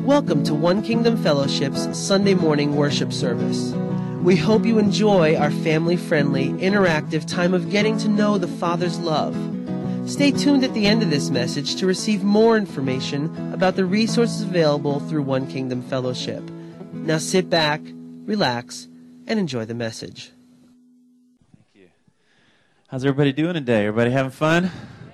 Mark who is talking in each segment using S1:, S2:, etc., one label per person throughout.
S1: Welcome to One Kingdom Fellowship's Sunday morning worship service. We hope you enjoy our family-friendly, interactive time of getting to know the Father's love. Stay tuned at the end of this message to receive more information about the resources available through One Kingdom Fellowship. Now sit back, relax, and enjoy the message.
S2: Thank you. How's everybody doing today? Everybody having fun?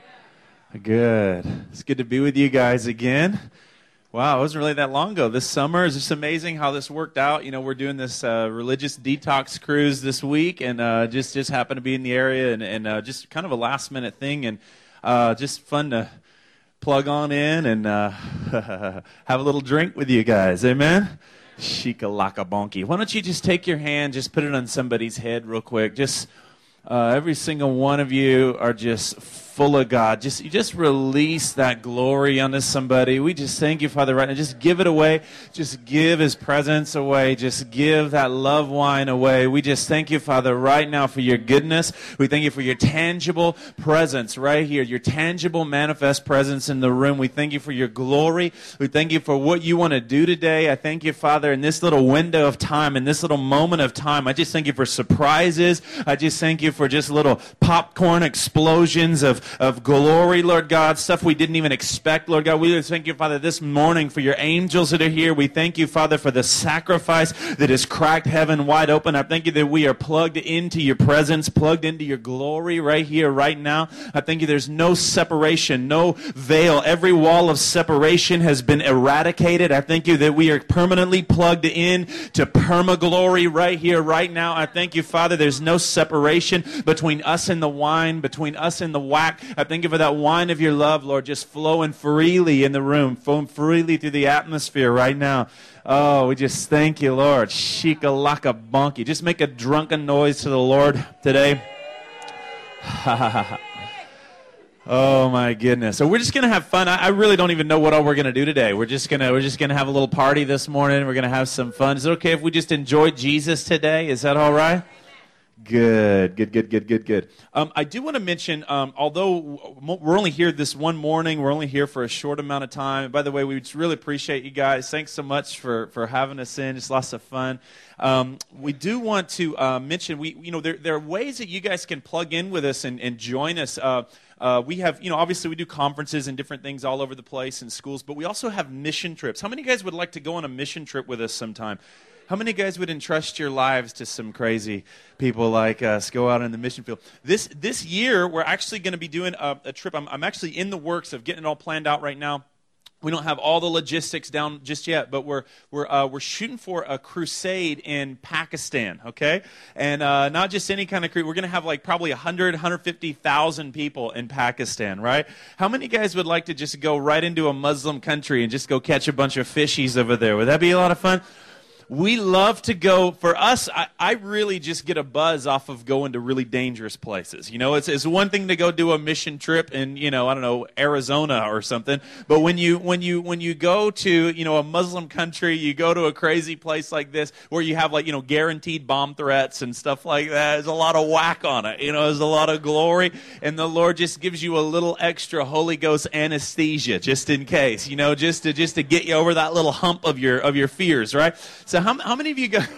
S2: Good. It's good to be with you guys again. Wow, it wasn't really that long ago. This summer is just amazing how this worked out. You know, we're doing this religious detox cruise this week, and just happened to be in the area, and just kind of a last minute thing, and just fun to plug on in and have a little drink with you guys. Amen. Shika-laka bonky. Why don't you just take your hand, just put it on somebody's head real quick. Just every single one of you are just full of God. You just release that glory onto somebody. We just thank you, Father, right now. Just give it away. Just give His presence away. Just give that love wine away. We just thank you, Father, right now for your goodness. We thank you for your tangible presence right here, your tangible manifest presence in the room. We thank you for your glory. We thank you for what you want to do today. I thank you, Father, in this little window of time, in this little moment of time. I just thank you for surprises. I just thank you for just little popcorn explosions of glory, Lord God, stuff we didn't even expect, Lord God. We just thank you, Father, this morning for your angels that are here. We thank you, Father, for the sacrifice that has cracked heaven wide open. I thank you that we are plugged into your presence, plugged into your glory right here, right now. I thank you there's no separation, no veil. Every wall of separation has been eradicated. I thank you that we are permanently plugged in to perma-glory right here, right now. I thank you, Father, there's no separation between us and the wine, between us and the whack. I thank you for that wine of your love, Lord, just flowing freely in the room, flowing freely through the atmosphere right now. Oh, we just thank you, Lord. Shika-laka bonky. Just make a drunken noise to the Lord today. Oh my goodness. So we're just going to have fun. I really don't even know what all we're going to do today. We're just going to have a little party this morning. We're going to have some fun. Is it okay if we just enjoy Jesus today? Is that all right? Good. I do want to mention, although we're only here this one morning, we're only here for a short amount of time. And by the way, we just really appreciate you guys. Thanks so much for having us in. Just lots of fun. We do want to mention, there are ways that you guys can plug in with us and join us. We have, obviously we do conferences and different things all over the place in schools, but we also have mission trips. How many guys would like to go on a mission trip with us sometime? How many guys would entrust your lives to some crazy people like us, go out in the mission field? This year, we're actually going to be doing a trip. I'm actually in the works of getting it all planned out right now. We don't have all the logistics down just yet, but we're shooting for a crusade in Pakistan, okay? And not just any kind of crusade. We're going to have like probably 150,000 people in Pakistan, right? How many guys would like to just go right into a Muslim country and just go catch a bunch of fishies over there? Would that be a lot of fun? We love to go. For us, I really just get a buzz off of going to really dangerous places. It's one thing to go do a mission trip in, I don't know, Arizona or something. But when you go to, a Muslim country, you go to a crazy place like this where you have guaranteed bomb threats and stuff like that. There's a lot of whack on it. There's a lot of glory, and the Lord just gives you a little extra Holy Ghost anesthesia just in case, just to get you over that little hump of your fears, right? So how many of you guys,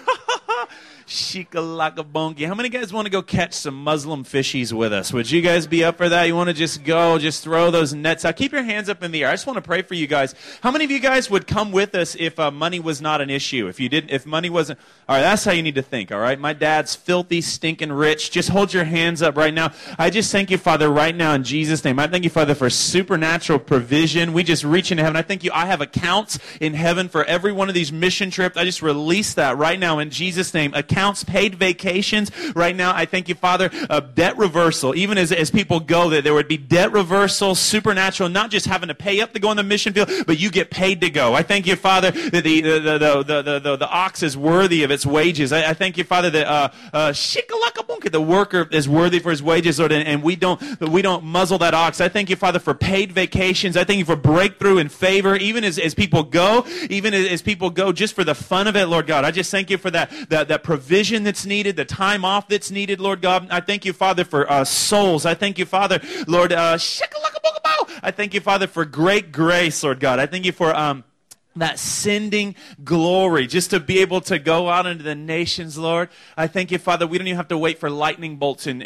S2: Shika-laka bonky, how many guys want to go catch some Muslim fishies with us? Would you guys be up for that? You want to just go, just throw those nets out? Keep your hands up in the air. I just want to pray for you guys. How many of you guys would come with us if money was not an issue? If money wasn't, all right, that's how you need to think, all right? My dad's filthy, stinking rich. Just hold your hands up right now. I just thank you, Father, right now in Jesus' name. I thank you, Father, for supernatural provision. We just reach into heaven. I thank you. I have accounts in heaven for every one of these mission trips. I just release that right now in Jesus' name. Accounts, paid vacations. Right now, I thank you, Father, debt reversal. Even as people go, that there would be debt reversal, supernatural, not just having to pay up to go on the mission field, but you get paid to go. I thank you, Father, that the ox is worthy of its wages. I thank you, Father, that Shika-laka-bunka, the worker is worthy for his wages, Lord, and we don't muzzle that ox. I thank you, Father, for paid vacations. I thank you for breakthrough and favor, even as people go, just for the fun of it, Lord God. I just thank you for that provision that's needed, the time off that's needed, Lord God. I thank you, Father, for souls. I thank you, Father, Lord, I thank you, Father, for great grace, Lord God. I thank you for that sending glory, just to be able to go out into the nations, Lord. I thank you, Father, we don't even have to wait for lightning bolts and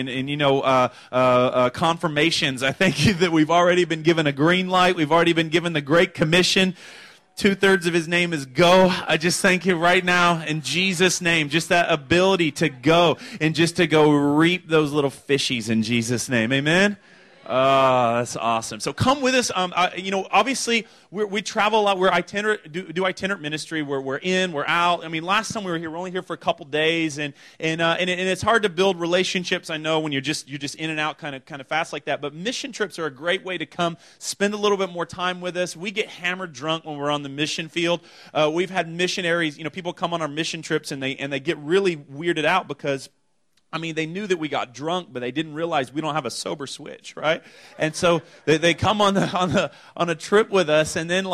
S2: confirmations. I thank you that we've already been given a green light. We've already been given the Great Commission. 2/3 of his name is go. I just thank you right now in Jesus' name, just that ability to go and just to go reap those little fishies in Jesus' name. Amen. Oh, that's awesome. So come with us. Obviously, we travel a lot. We're do itinerant ministry. We're in, we're out. I mean, last time we were here, we're only here for a couple days, and it's hard to build relationships. I know when you're just in and out kind of fast like that. But mission trips are a great way to come spend a little bit more time with us. We get hammered drunk when we're on the mission field. We've had missionaries. People come on our mission trips and they get really weirded out because, they knew that we got drunk, but they didn't realize we don't have a sober switch, right? And so they come on a trip with us, and then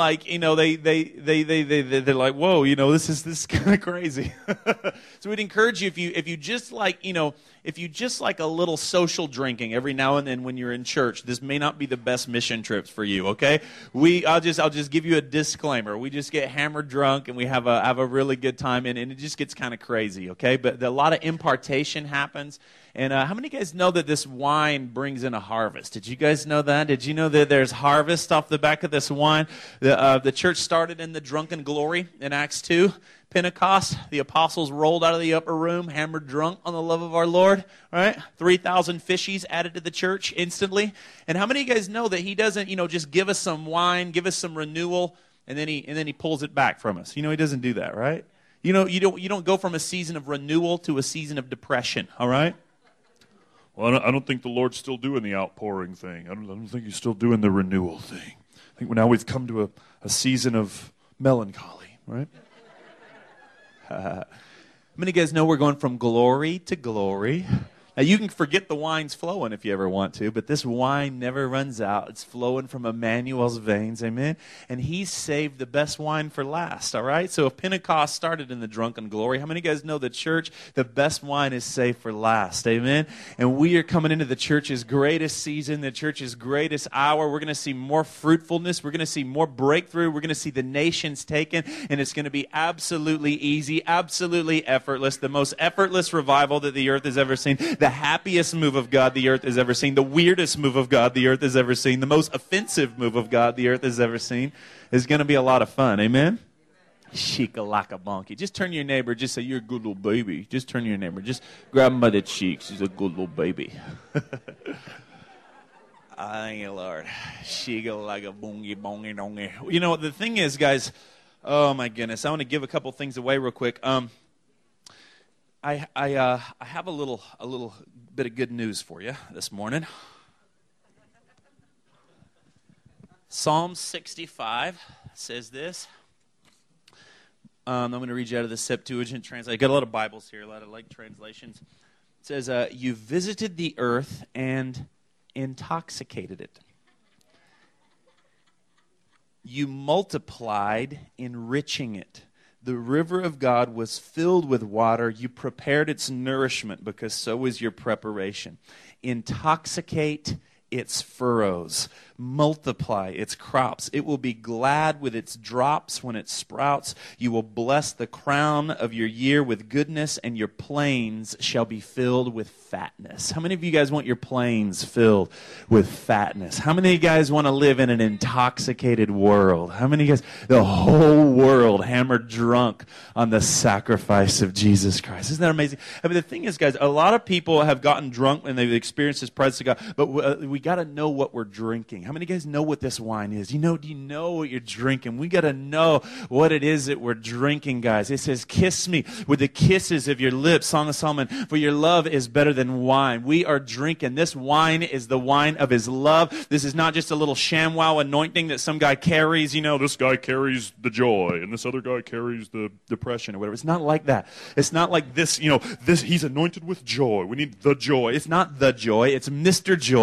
S2: they're like, whoa, this is kind of crazy. So we'd encourage you if you just like a little social drinking every now and then when you're in church, this may not be the best mission trips for you. Okay, I'll just give you a disclaimer. We just get hammered drunk and we have a really good time, and it just gets kind of crazy. Okay, but a lot of impartation happens. And how many of you guys know that this wine brings in a harvest? Did you guys know that? Did you know that there's harvest off the back of this wine? The church started in the drunken glory in Acts 2. Pentecost, the apostles rolled out of the upper room, hammered drunk on the love of our Lord, right? 3,000 fishies added to the church instantly. And how many of you guys know that he doesn't, just give us some wine, give us some renewal, and then he pulls it back from us? He doesn't do that, right? You don't go from a season of renewal to a season of depression, all right?
S3: Well, I don't think the Lord's still doing the outpouring thing. I don't think he's still doing the renewal thing. I think now we've come to a season of melancholy, right?
S2: How many of you guys know we're going from glory to glory? Now, you can forget the wine's flowing if you ever want to, but this wine never runs out. It's flowing from Emmanuel's veins, amen? And he saved the best wine for last, all right? So if Pentecost started in the drunken glory, how many of you guys know the church, the best wine is saved for last, amen? And we are coming into the church's greatest season, the church's greatest hour. We're going to see more fruitfulness. We're going to see more breakthrough. We're going to see the nations taken, and it's going to be absolutely easy, absolutely effortless, the most effortless revival that the earth has ever seen. The happiest move of God the earth has ever seen, the weirdest move of God the earth has ever seen, the most offensive move of God the earth has ever seen is going to be a lot of fun. Amen? Shika-laka-bonky. Just turn to your neighbor. Just say, you're a good little baby. Just turn to your neighbor. Just grab him by the cheeks. He's a good little baby. Thank you, Lord. Shika-laka-bongy-bongy-dongy. The thing is, guys, oh my goodness, I want to give a couple things away real quick. I have a little bit of good news for you this morning. Psalm 65 says this. I'm going to read you out of the Septuagint translation. I got a lot of Bibles here, a lot of translations. It says, "You visited the earth and intoxicated it. You multiplied, enriching it. The river of God was filled with water. You prepared its nourishment, because so is your preparation. Intoxicate its furrows. Multiply its crops. It will be glad with its drops when it sprouts. You will bless the crown of your year with goodness, and your plains shall be filled with fatness." How many of you guys want your plains filled with fatness? How many of you guys want to live in an intoxicated world? How many of you guys, the whole world hammered drunk on the sacrifice of Jesus Christ? Isn't that amazing? The thing is, guys, a lot of people have gotten drunk and they've experienced this presence of God, but we got to know what we're drinking. How many of you guys know what this wine is? Do you know what you're drinking? We got to know what it is that we're drinking, guys. It says, "Kiss me with the kisses of your lips," Song of Solomon, "for your love is better than wine." We are drinking. This wine is the wine of his love. This is not just a little ShamWow anointing that some guy carries.
S3: This guy carries the joy, and this other guy carries the
S2: depression or whatever. It's not like that. It's not like this, he's anointed with joy. We need the joy. It's not the joy. It's Mr. Joy. Joy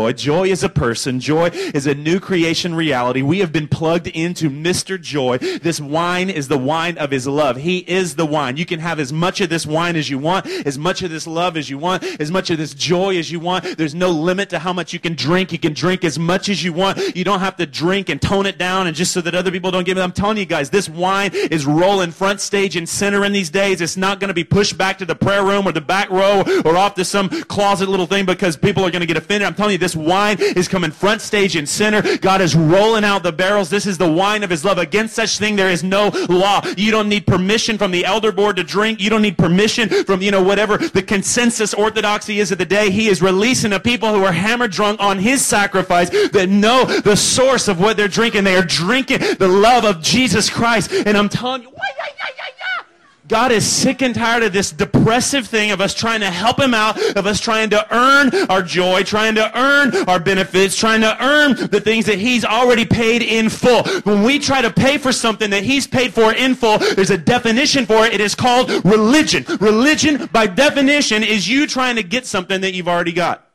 S2: Joy is a person. Joy is a new creation reality. We have been plugged into Mr. Joy. This wine is the wine of his love. He is the wine. You can have as much of this wine as you want, as much of this love as you want, as much of this joy as you want. There's no limit to how much you can drink. You can drink as much as you want. You don't have to drink and tone it down and just so that other people don't get it. I'm telling you guys, this wine is rolling front stage and center in these days. It's not going to be pushed back to the prayer room or the back row or off to some closet little thing because people are going to get offended. I'm telling you, this wine is coming front stage and center. God is rolling out the barrels. This is the wine of his love. Against such thing, there is no law. You don't need permission from the elder board to drink. You don't need permission from, whatever the consensus orthodoxy is of the day. He is releasing a people who are hammered drunk on his sacrifice that know the source of what they're drinking. They are drinking the love of Jesus Christ. And I'm telling you, God is sick and tired of this depressive thing of us trying to help him out, of us trying to earn our joy, trying to earn our benefits, trying to earn the things that he's already paid in full. When we try to pay for something that he's paid for in full, there's a definition for it. It is called religion. Religion, by definition, is you trying to get something that you've already got.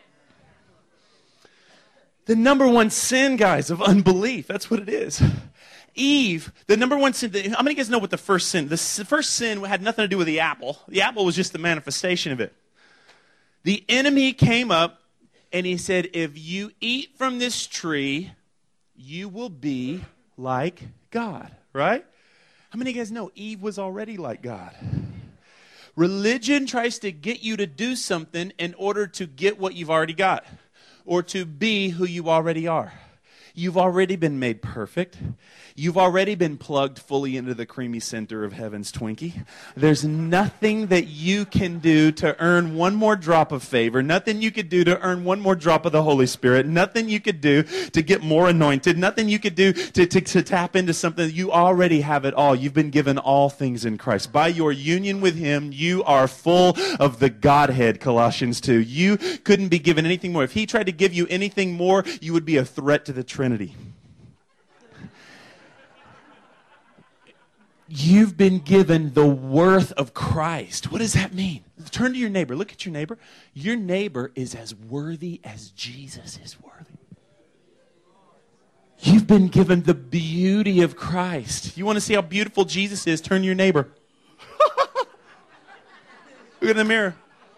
S2: The number one sin, guys, of unbelief, that's what it is. Eve, the number one sin, how many of you guys know what the first sin? The first sin had nothing to do with the apple. The apple was just the manifestation of it. The enemy came up and he said, if you eat from this tree, you will be like God, right? How many of you guys know Eve was already like God? Religion tries to get you to do something in order to get what you've already got or to be who you already are. You've already been made perfect. You've already been plugged fully into the creamy center of heaven's Twinkie. There's nothing that you can do to earn one more drop of favor. Nothing you could do to earn one more drop of the Holy Spirit. Nothing you could do to get more anointed. Nothing you could do to tap into something. You already have it all. You've been given all things in Christ. By your union with him, you are full of the Godhead, Colossians 2. You couldn't be given anything more. If he tried to give you anything more, you would be a threat to the Trinity. You've been given the worth of Christ. What does that mean? Turn to your neighbor. Look at your neighbor. Your neighbor is as worthy as Jesus is worthy. You've been given the beauty of Christ. You want to see how beautiful Jesus is? Turn to your neighbor. Look in the mirror.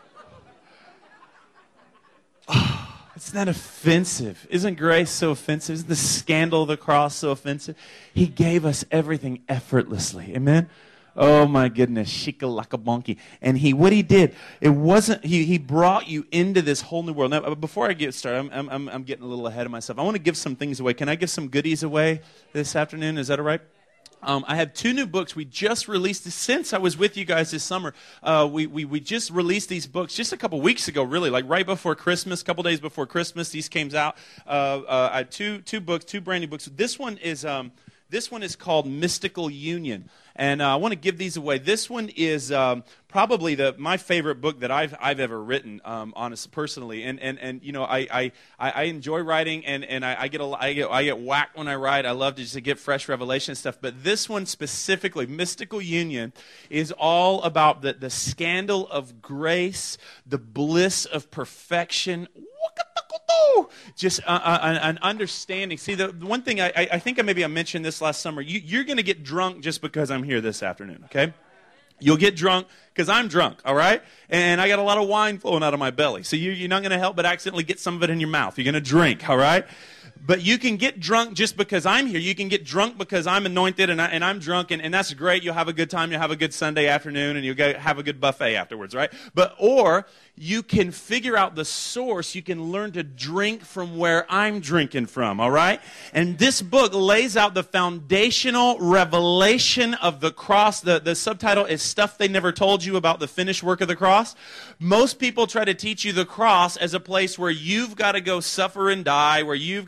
S2: It's not offensive. Isn't grace so offensive? Isn't the scandal of the cross so offensive? He gave us everything effortlessly. Amen? Oh my goodness. Shika-laka-bonky. And what he did, it wasn't, he brought you into this whole new world. Now, before I get started, I'm getting a little ahead of myself. I want to give some things away. Can I give some goodies away this afternoon? Is that all right? I have 2 new books we just released since I was with you guys this summer. We just released these books just a couple weeks ago, really, like right before Christmas, a couple days before Christmas. These came out. I had two books, 2 brand new books. This one is called Mystical Union, and I want to give these away. This one is probably my favorite book that I've ever written, honestly, personally. And I enjoy writing, and I get whacked when I write. I love to just get fresh revelation and stuff. But this one specifically, Mystical Union, is all about the scandal of grace, the bliss of perfection. Just an understanding. See, the one thing I think I mentioned this last summer, you're going to get drunk just because I'm here this afternoon, okay? You'll get drunk because I'm drunk, all right? And I got a lot of wine flowing out of my belly. So you're not going to help but accidentally get some of it in your mouth. You're going to drink, all right? But you can get drunk just because I'm here. You can get drunk because I'm anointed and I'm drunk, and that's great. You'll have a good time. You'll have a good Sunday afternoon, and you'll have a good buffet afterwards, right? Or you can figure out the source. You can learn to drink from where I'm drinking from, all right? And this book lays out the foundational revelation of the cross. The subtitle is Stuff They Never Told You About the Finished Work of the Cross. Most people try to teach you the cross as a place where you've got to go suffer and die, where you've got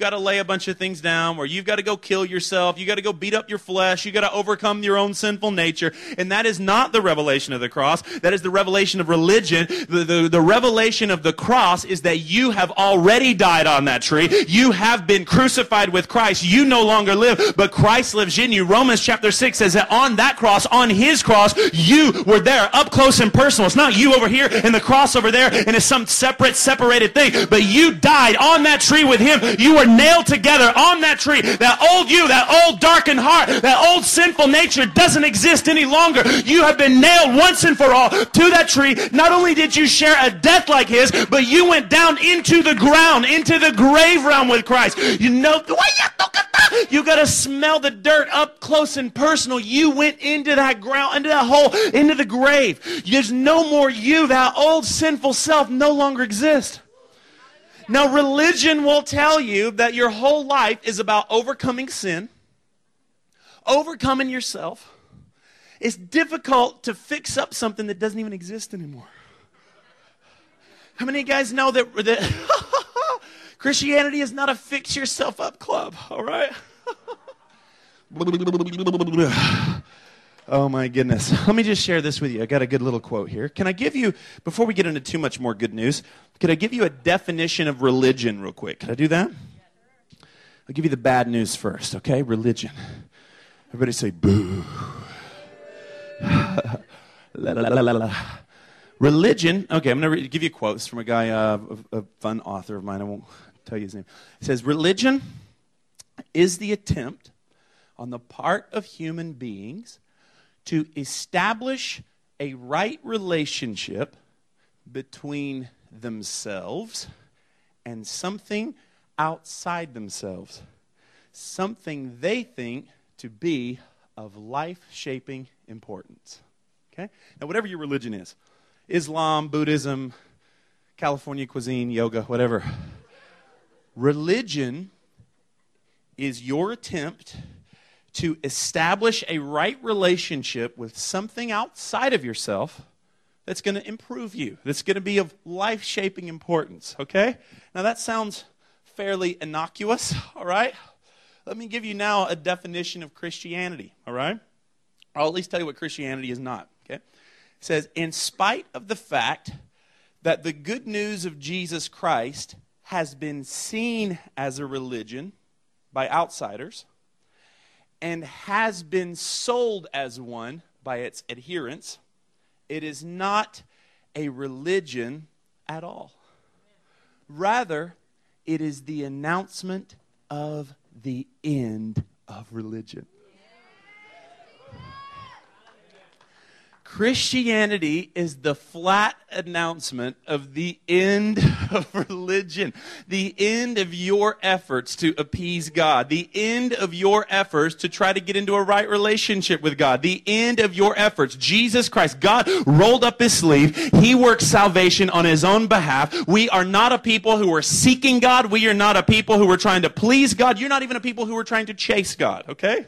S2: got to lay a bunch of things down, where you've got to go kill yourself, you got to go beat up your flesh, you got to overcome your own sinful nature. And that is not the revelation of the cross. That is the revelation of religion. The revelation of the cross is that you have already died on that tree. You have been crucified with Christ. You no longer live, but Christ lives in you. Romans chapter 6 says that on that cross, on his cross, you were there up close and personal. It's not you over here and the cross over there and it's some separated thing, but you died on that tree with him. You were nailed together on that tree. That old you, that old darkened heart, that old sinful nature doesn't exist any longer. You have been nailed once and for all to that tree. Not only did you share a death like his, but you went down into the ground, into the grave realm with Christ. You know, you got to smell the dirt up close and personal. You went into that ground, into that hole, into the grave. There's no more you. That old sinful self no longer exists. Now, religion will tell you that your whole life is about overcoming sin, overcoming yourself. It's difficult to fix up something that doesn't even exist anymore. How many of you guys know that Christianity is not a fix yourself up club, all right? Oh my goodness. Let me just share this with you. I got a good little quote here. Can I give you, before we get into too much more good news, could I give you a definition of religion real quick? Could I do that? I'll give you the bad news first, okay? Religion. Everybody say boo. La, la, la, la, la. Religion, okay, I'm going to give you quotes from a guy, a fun author of mine. I won't tell you his name. It says, religion is the attempt on the part of human beings to establish a right relationship between themselves and something outside themselves, something they think to be of life-shaping importance. Okay? Now, whatever your religion is, Islam, Buddhism, California cuisine, yoga, whatever, religion is your attempt to establish a right relationship with something outside of yourself that's going to improve you, that's going to be of life-shaping importance, okay? Now, that sounds fairly innocuous, all right? Let me give you now a definition of Christianity, all right? I'll at least tell you what Christianity is not, okay? It says, in spite of the fact that the good news of Jesus Christ has been seen as a religion by outsiders, and has been sold as one by its adherents, it is not a religion at all. Rather, it is the announcement of the end of religion. Christianity is the flat announcement of the end of religion, the end of your efforts to appease God, the end of your efforts to try to get into a right relationship with God, the end of your efforts. Jesus Christ, God rolled up his sleeve. He works salvation on his own behalf. We are not a people who are seeking God. We are not a people who are trying to please God. You're not even a people who are trying to chase God, okay?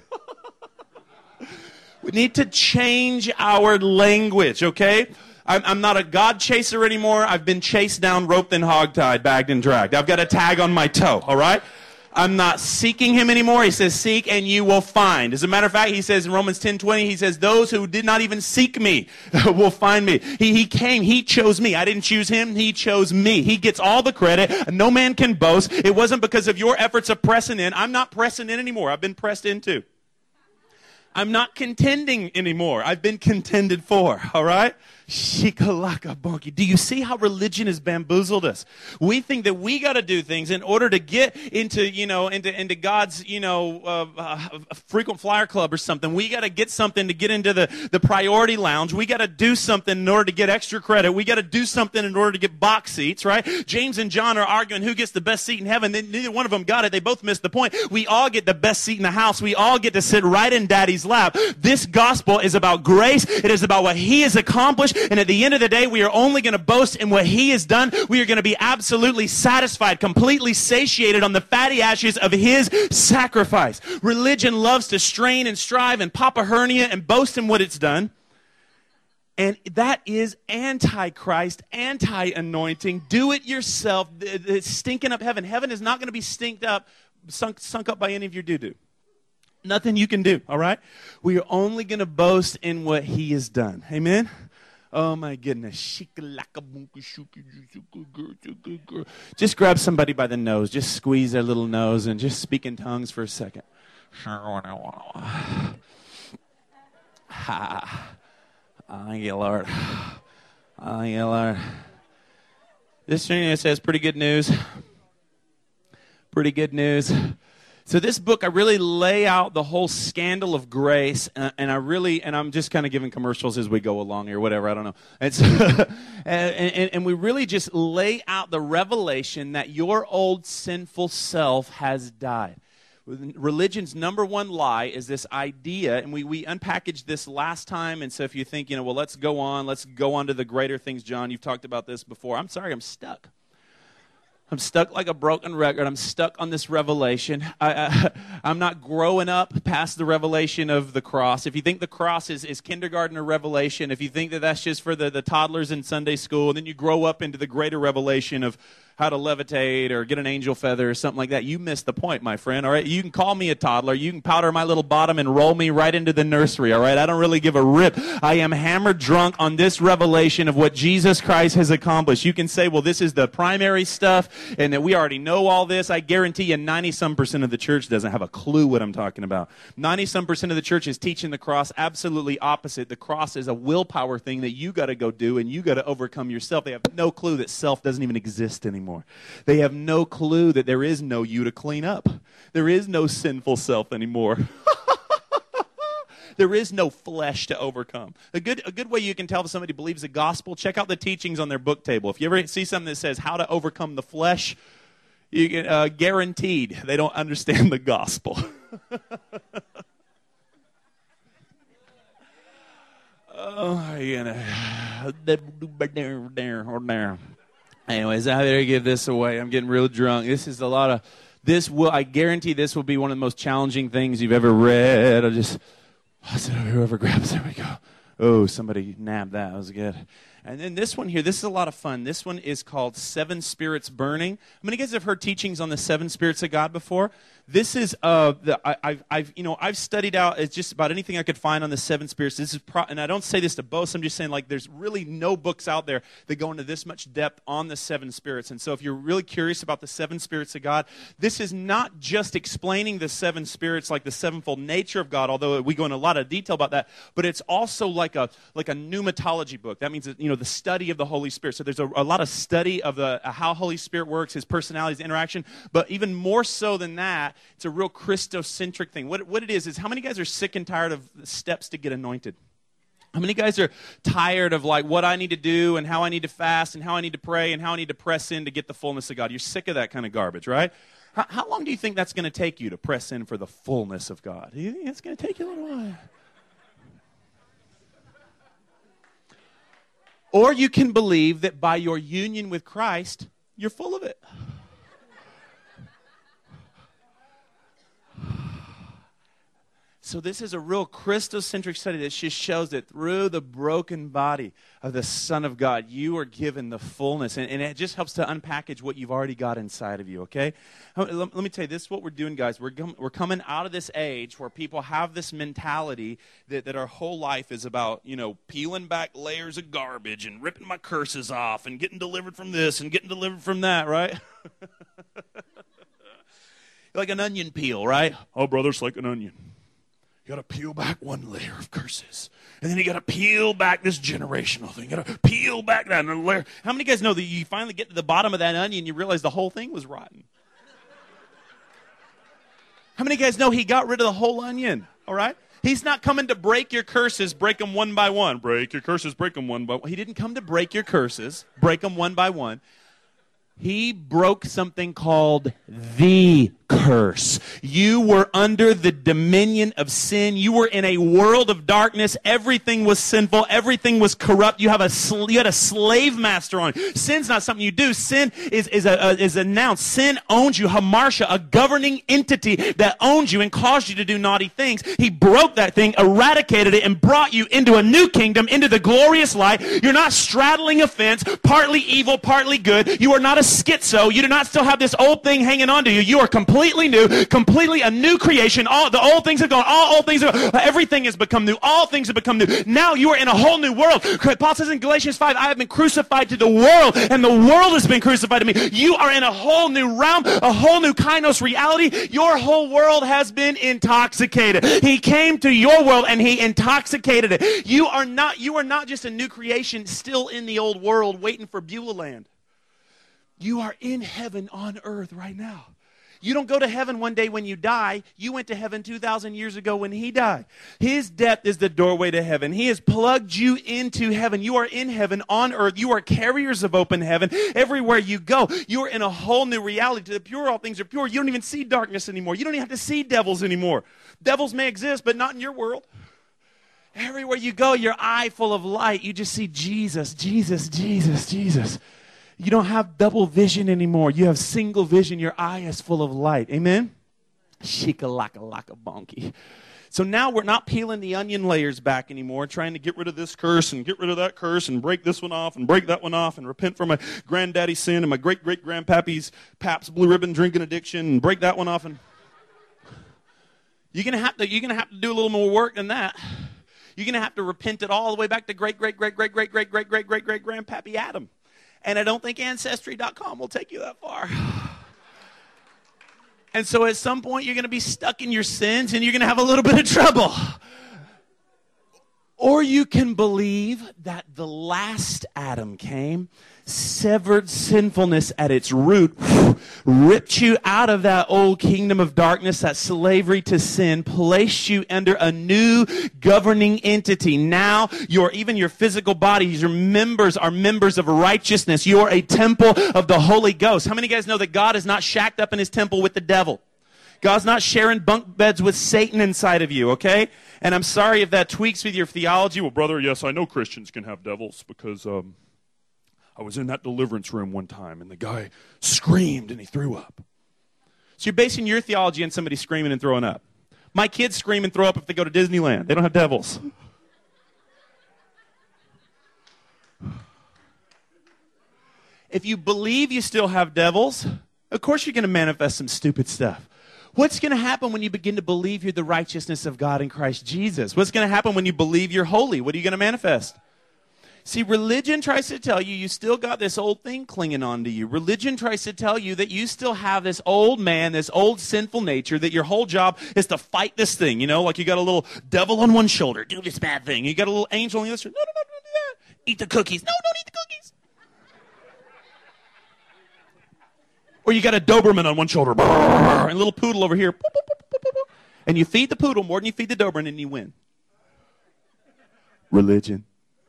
S2: We need to change our language, okay? I'm not a God chaser anymore. I've been chased down, roped and hogtied, bagged and dragged. I've got a tag on my toe, all right? I'm not seeking him anymore. He says, seek and you will find. As a matter of fact, he says in Romans 10:20, he says, those who did not even seek me will find me. He came, he chose me. I didn't choose him, he chose me. He gets all the credit. No man can boast. It wasn't because of your efforts of pressing in. I'm not pressing in anymore. I've been pressed into. I'm not contending anymore. I've been contended for, all right? Shikalaka bonky. Do you see how religion has bamboozled us? We think that we got to do things in order to get into, into God's, frequent flyer club or something. We got to get something to get into the priority lounge. We got to do something in order to get extra credit. We got to do something in order to get box seats, right? James and John are arguing who gets the best seat in heaven. Neither one of them got it. They both missed the point. We all get the best seat in the house. We all get to sit right in Daddy's lap. This gospel is about grace. It is about what he has accomplished. And at the end of the day, we are only going to boast in what he has done. We are going to be absolutely satisfied, completely satiated on the fatty ashes of his sacrifice. Religion loves to strain and strive and pop a hernia and boast in what it's done. And that is anti-Christ, anti-anointing. Do it yourself. It's stinking up heaven. Heaven is not going to be stinked up sunk up by any of your doo-doo. Nothing you can do, all right? We are only going to boast in what he has done. Amen? Oh, my goodness. Just grab somebody by the nose. Just squeeze their little nose and just speak in tongues for a second. Thank you, Lord. Thank you, Lord. This thing says pretty good news. Pretty good news. So this book, I really lay out the whole scandal of grace, and I'm just kind of giving commercials as we go along here, whatever, I don't know. And, so, and we really just lay out the revelation that your old sinful self has died. Religion's number one lie is this idea, and we unpackaged this last time, and so if you think, well, let's go on to the greater things, John, you've talked about this before. I'm sorry, I'm stuck. I'm stuck like a broken record. I'm stuck on this revelation. I'm not growing up past the revelation of the cross. If you think the cross is kindergarten or revelation, if you think that that's just for the toddlers in Sunday school, and then you grow up into the greater revelation of how to levitate or get an angel feather or something like that, you missed the point, my friend, all right? You can call me a toddler. You can powder my little bottom and roll me right into the nursery, all right? I don't really give a rip. I am hammered drunk on this revelation of what Jesus Christ has accomplished. You can say, well, this is the primary stuff and that we already know all this. I guarantee you 90-some% of the church doesn't have a clue what I'm talking about. 90-some% of the church is teaching the cross absolutely opposite. The cross is a willpower thing that you got to go do and you got to overcome yourself. They have no clue that self doesn't even exist anymore. They have no clue that there is no you to clean up. There is no sinful self anymore. There is no flesh to overcome. A good way you can tell if somebody believes the gospel, check out the teachings on their book table. If you ever see something that says how to overcome the flesh, you can guaranteed they don't understand the gospel. Anyways, I better give this away. I'm getting real drunk. This is a lot of I guarantee this will be one of the most challenging things you've ever read. Whoever grabs, there we go. Oh, somebody nabbed that. That was good. And then this one here, this is a lot of fun. This one is called Seven Spirits Burning. How many of you guys have heard teachings on the seven spirits of God before? This is I've studied out just about anything I could find on the seven spirits. This is and I don't say this to boast. I'm just saying there's really no books out there that go into this much depth on the seven spirits. And so if you're really curious about the seven spirits of God, this is not just explaining the seven spirits like the sevenfold nature of God, although we go into a lot of detail about that, but it's also like a pneumatology book. That means the study of the Holy Spirit. So there's a lot of study of how Holy Spirit works, his personality, his interaction, but even more so than that, it's a real Christocentric thing. What it is how many guys are sick and tired of the steps to get anointed? How many guys are tired of what I need to do and how I need to fast and how I need to pray and how I need to press in to get the fullness of God? You're sick of that kind of garbage, right? How long do you think that's going to take you to press in for the fullness of God? Do you think it's going to take you a little while? Or you can believe that by your union with Christ, you're full of it. So this is a real Christocentric study that just shows that through the broken body of the Son of God, you are given the fullness. And it just helps to unpackage what you've already got inside of you, okay? Let me tell you, this is what we're doing, guys. We're coming out of this age where people have this mentality that our whole life is about, peeling back layers of garbage and ripping my curses off and getting delivered from this and getting delivered from that, right? Like an onion peel, right?
S3: Oh, brother, it's like an onion. You got to peel back one layer of curses. And then you got to peel back this generational thing. You got to peel back that another layer.
S2: How many guys know that you finally get to the bottom of that onion, you realize the whole thing was rotten? How many guys know he got rid of the whole onion? All right? He's not coming to break your curses, break them one by one.
S3: Break your curses, break them one by one.
S2: He didn't come to break your curses, break them one by one. He broke something called the curse. You were under the dominion of sin. You were in a world of darkness. Everything was sinful. Everything was corrupt. You had a slave master on you. Sin's not something you do. Sin is announced. Sin owns you. Hamartia, a governing entity that owns you and caused you to do naughty things. He broke that thing, eradicated it, and brought you into a new kingdom, into the glorious light. You're not straddling a fence, partly evil, partly good. You are not a schizo. You do not still have this old thing hanging on to you. You are completely new, completely a new creation. All the old things have gone. All old things everything has become new. All things have become new. Now you are in a whole new world. Paul says in Galatians 5, I have been crucified to the world, and the world has been crucified to me. You are in a whole new realm, a whole new kainos reality. Your whole world has been intoxicated. He came to your world, and he intoxicated it. You are not just a new creation still in the old world waiting for Beulah land. You are in heaven on earth right now. You don't go to heaven one day when you die. You went to heaven 2,000 years ago when he died. His death is the doorway to heaven. He has plugged you into heaven. You are in heaven on earth. You are carriers of open heaven. Everywhere you go, you are in a whole new reality. To the pure, all things are pure. You don't even see darkness anymore. You don't even have to see devils anymore. Devils may exist, but not in your world. Everywhere you go, your eye full of light. You just see Jesus, Jesus, Jesus, Jesus. You don't have double vision anymore. You have single vision. Your eye is full of light. Amen? Shika-laka-laka bonky. So now we're not peeling the onion layers back anymore, trying to get rid of this curse and get rid of that curse and break this one off and break that one off and repent for my granddaddy's sin and my great-great-grandpappy's Pabst Blue Ribbon drinking addiction and break that one off. And you're gonna have to do a little more work than that. You're gonna have to repent it all the way back to great-great-great-great-great-great-great-great-great-great-grandpappy Adam. And I don't think Ancestry.com will take you that far. And so at some point, you're going to be stuck in your sins, and you're going to have a little bit of trouble. Or you can believe that the last Adam came, severed sinfulness at its root, ripped you out of that old kingdom of darkness, that slavery to sin, placed you under a new governing entity. Now, even your physical bodies, your members are members of righteousness. You are a temple of the Holy Ghost. How many of you guys know that God is not shacked up in his temple with the devil? God's not sharing bunk beds with Satan inside of you, okay? And I'm sorry if that tweaks with your theology.
S3: Well, brother, yes, I know Christians can have devils because I was in that deliverance room one time, and the guy screamed, and he threw up.
S2: So you're basing your theology on somebody screaming and throwing up. My kids scream and throw up if they go to Disneyland. They don't have devils. If you believe you still have devils, of course you're going to manifest some stupid stuff. What's going to happen when you begin to believe you're the righteousness of God in Christ Jesus? What's going to happen when you believe you're holy? What are you going to manifest? See, religion tries to tell you still got this old thing clinging on to you. Religion tries to tell you that you still have this old man, this old sinful nature, that your whole job is to fight this thing. You know, like you got a little devil on one shoulder, do this bad thing. You got a little angel on the other shoulder, no, don't do that. Eat the cookies. No, don't eat the cookies. Or you got a Doberman on one shoulder, and a little poodle over here. And you feed the poodle more than you feed the Doberman, and you win. Religion.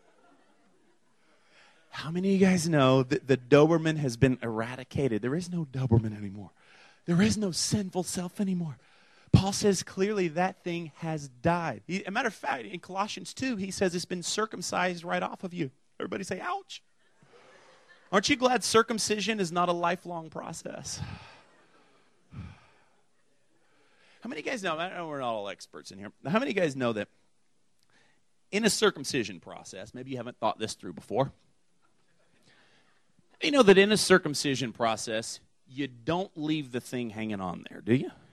S2: How many of you guys know that the Doberman has been eradicated? There is no Doberman anymore. There is no sinful self anymore. Paul says clearly that thing has died. As a matter of fact, in Colossians 2, he says it's been circumcised right off of you. Everybody say, ouch. Aren't you glad circumcision is not a lifelong process? How many of you guys know, I know we're not all experts in here, how many of you guys know that in a circumcision process, maybe you haven't thought this through before, you know that in a circumcision process, you don't leave the thing hanging on there, do you?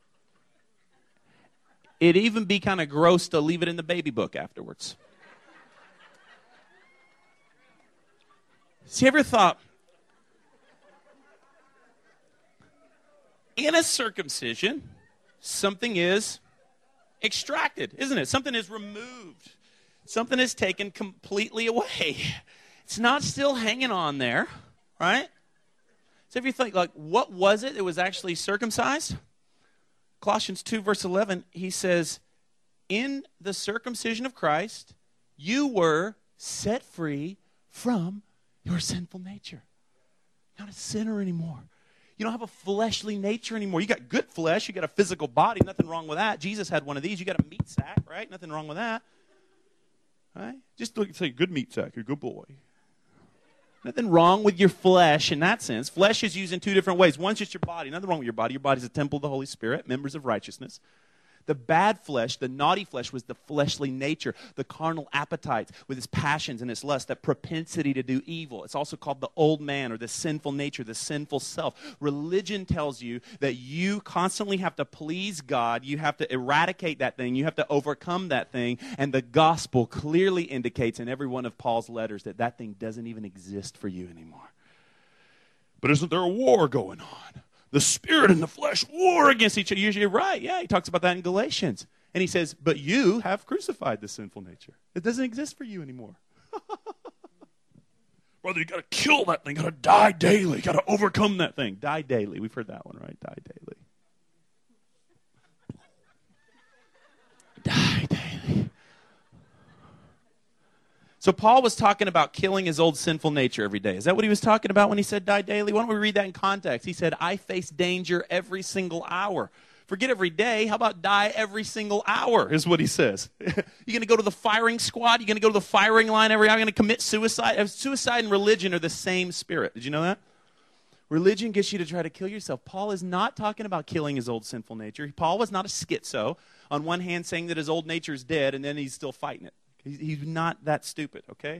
S2: It'd even be kind of gross to leave it in the baby book afterwards. See, you ever thought, in a circumcision, something is extracted, isn't it? Something is removed. Something is taken completely away. It's not still hanging on there, right? So if you think, like, what was it that was actually circumcised? Colossians 2, verse 11, he says, in the circumcision of Christ, you were set free from your sinful nature. You're not a sinner anymore. You don't have a fleshly nature anymore. You got good flesh. You got a physical body. Nothing wrong with that. Jesus had one of these. You got a meat sack, right? Nothing wrong with that. Right? Just look and say, good meat sack. You're a good boy. Nothing wrong with your flesh in that sense. Flesh is used in two different ways. One's just your body. Nothing wrong with your body. Your body's a temple of the Holy Spirit, members of righteousness. The bad flesh, the naughty flesh, was the fleshly nature, the carnal appetites with its passions and its lust, that propensity to do evil. It's also called the old man, or the sinful nature, the sinful self. Religion tells you that you constantly have to please God. You have to eradicate that thing. You have to overcome that thing. And the gospel clearly indicates in every one of Paul's letters that that thing doesn't even exist for you anymore.
S3: But isn't there a war going on? The spirit and the flesh
S2: war against each other. You're right. Yeah, he talks about that in Galatians. And he says, but you have crucified the sinful nature. It doesn't exist for you anymore.
S3: Brother, you got to kill that thing. You got to die daily. You got to overcome that thing.
S2: Die daily. We've heard that one, right? Die daily. Die daily. So Paul was talking about killing his old sinful nature every day. Is that what he was talking about when he said die daily? Why don't we read that in context? He said, I face danger every single hour. Forget every day. How about die every single hour is what he says. You're going to go to the firing squad? You're going to go to the firing line every hour? You're going to commit suicide? Suicide and religion are the same spirit. Did you know that? Religion gets you to try to kill yourself. Paul is not talking about killing his old sinful nature. Paul was not a schizo, on one hand saying that his old nature is dead, and then he's still fighting it. He's not that stupid, okay?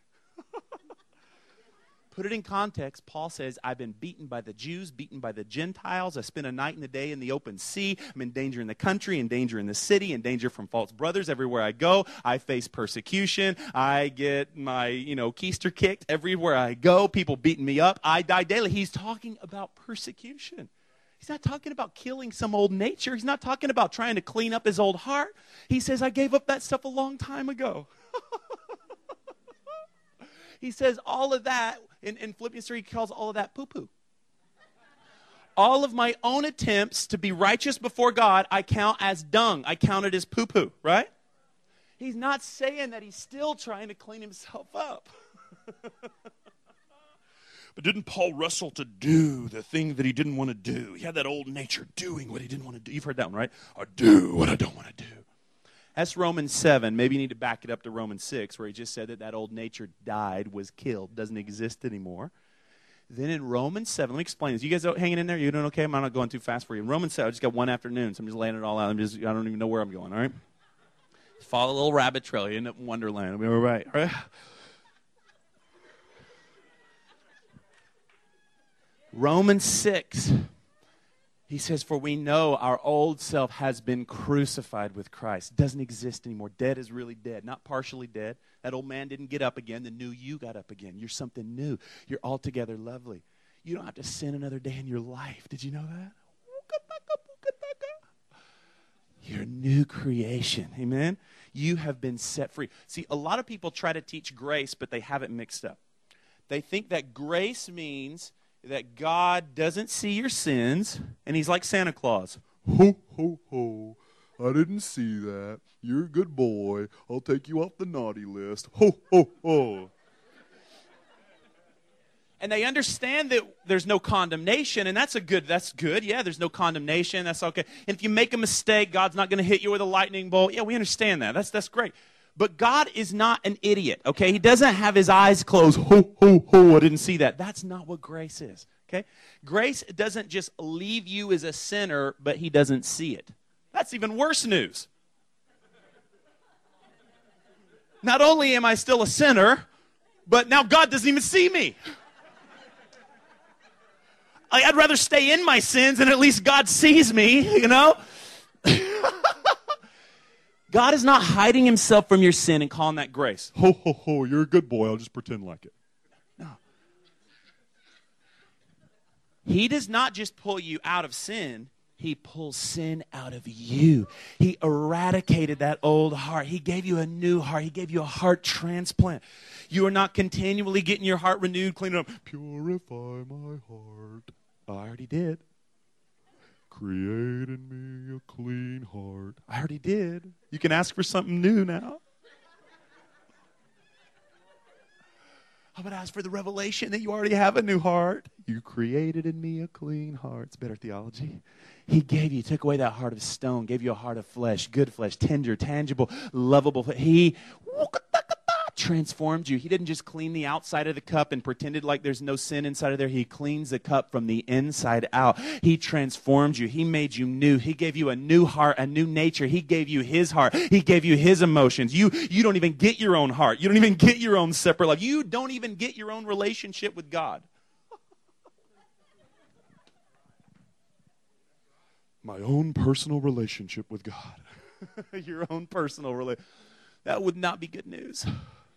S2: Put it in context. Paul says, I've been beaten by the Jews, beaten by the Gentiles. I spent a night and a day in the open sea. I'm in danger in the country, in danger in the city, in danger from false brothers everywhere I go. I face persecution. I get my, keister kicked everywhere I go. People beating me up. I die daily. He's talking about persecution. He's not talking about killing some old nature. He's not talking about trying to clean up his old heart. He says, I gave up that stuff a long time ago. He says all of that, in Philippians 3, he calls all of that poo-poo. All of my own attempts to be righteous before God, I count as dung. I count it as poo-poo, right? He's not saying that he's still trying to clean himself up.
S3: But didn't Paul wrestle to do the thing that he didn't want to do? He had that old nature doing what he didn't want to do. You've heard that one, right? Or do what I don't want to do.
S2: That's Romans 7. Maybe you need to back it up to Romans 6, where he just said that old nature died, was killed, doesn't exist anymore. Then in Romans 7, let me explain this. You guys hanging in there? You doing okay? I'm not going too fast for you. In Romans 7, I just got one afternoon, so I'm just laying it all out. I don't even know where I'm going, all right? Follow a little rabbit trail. You end up in Wonderland. I'll be all right, all right? Romans 6, he says, for we know our old self has been crucified with Christ. Doesn't exist anymore. Dead is really dead, not partially dead. That old man didn't get up again. The new you got up again. You're something new. You're altogether lovely. You don't have to sin another day in your life. Did you know that? You're a new creation. Amen? You have been set free. See, a lot of people try to teach grace, but they have it mixed up. They think that grace means that God doesn't see your sins, and he's like Santa Claus.
S3: Ho, ho, ho. I didn't see that. You're a good boy. I'll take you off the naughty list. Ho, ho, ho.
S2: And they understand that there's no condemnation, and that's good. Yeah, there's no condemnation. That's okay. And if you make a mistake, God's not going to hit you with a lightning bolt. Yeah, we understand that. That's great. But God is not an idiot, okay? He doesn't have his eyes closed. Ho, ho, ho, I didn't see that. That's not what grace is, okay? Grace doesn't just leave you as a sinner, but he doesn't see it. That's even worse news. Not only am I still a sinner, but now God doesn't even see me. I'd rather stay in my sins and at least God sees me, God is not hiding himself from your sin and calling that grace.
S3: Ho, ho, ho, you're a good boy. I'll just pretend like it.
S2: No. He does not just pull you out of sin. He pulls sin out of you. He eradicated that old heart. He gave you a new heart. He gave you a heart transplant. You are not continually getting your heart renewed, cleaning up.
S3: Purify my heart.
S2: I already did.
S3: Create in me a clean heart.
S2: I already did. You can ask for something new now. How about ask for the revelation that you already have a new heart? You created in me a clean heart. It's better theology. He took away that heart of stone, gave you a heart of flesh, good flesh, tender, tangible, lovable. He transformed you. He didn't just clean the outside of the cup and pretended like there's no sin inside of there. He cleans the cup from the inside out. He transformed you. He made you new. He gave you a new heart, a new nature. He gave you his heart. He gave you his emotions. You don't even get your own heart. You don't even get your own separate life. You don't even get your own relationship with God.
S3: My own personal relationship with God.
S2: Your own personal relationship. That would not be good news.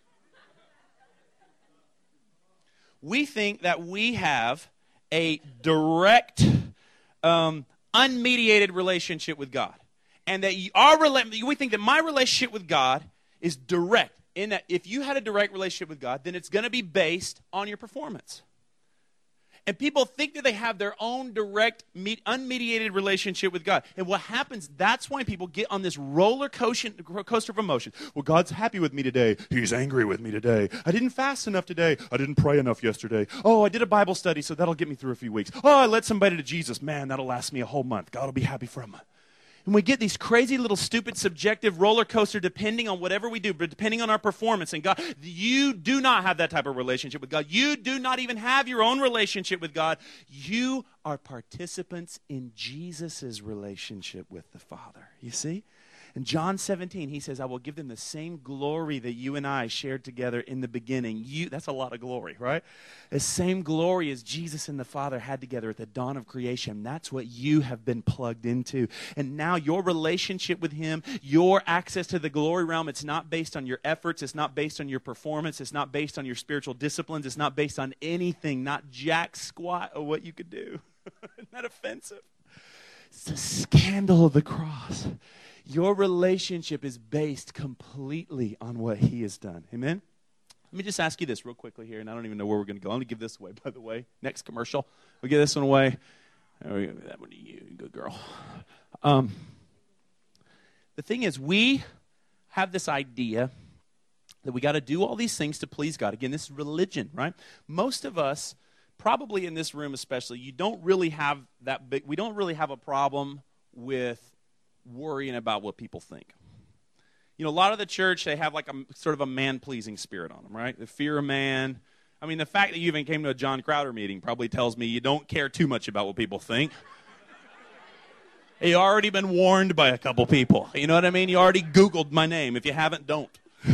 S2: We think that we have a direct, unmediated relationship with God. And that we think that my relationship with God is direct. In that if you had a direct relationship with God, then it's going to be based on your performance. And people think that they have their own direct, unmediated relationship with God. And what happens, that's why people get on this roller coaster of emotions. Well, God's happy with me today. He's angry with me today. I didn't fast enough today. I didn't pray enough yesterday. Oh, I did a Bible study, so that'll get me through a few weeks. Oh, I led somebody to Jesus. Man, that'll last me a whole month. God will be happy for a month. And we get these crazy little stupid subjective roller coaster depending on whatever we do, but depending on our performance. And God, you do not have that type of relationship with God. You do not even have your own relationship with God. You are participants in Jesus' relationship with the Father. You see? In John 17, he says, I will give them the same glory that you and I shared together in the beginning. That's a lot of glory, right? The same glory as Jesus and the Father had together at the dawn of creation. That's what you have been plugged into. And now your relationship with him, your access to the glory realm, it's not based on your efforts. It's not based on your performance. It's not based on your spiritual disciplines. It's not based on anything, not jack squat of what you could do. Isn't that offensive? It's the scandal of the cross. Your relationship is based completely on what he has done. Amen? Let me just ask you this real quickly here, and I don't even know where we're going to go. I'm going to give this away, by the way. Next commercial. We'll give this one away. There we go. That one to you. Good girl. The thing is, we have this idea that we got to do all these things to please God. Again, this is religion, right? Most of us, probably in this room especially, we don't really have a problem with worrying about what people think. You know, a lot of the church, they have like a sort of a man-pleasing spirit on them, right? The fear of man. I mean, the fact that you even came to a John Crowder meeting probably tells me you don't care too much about what people think. You've already been warned by a couple people. You know what I mean? You already Googled my name. If you haven't, don't.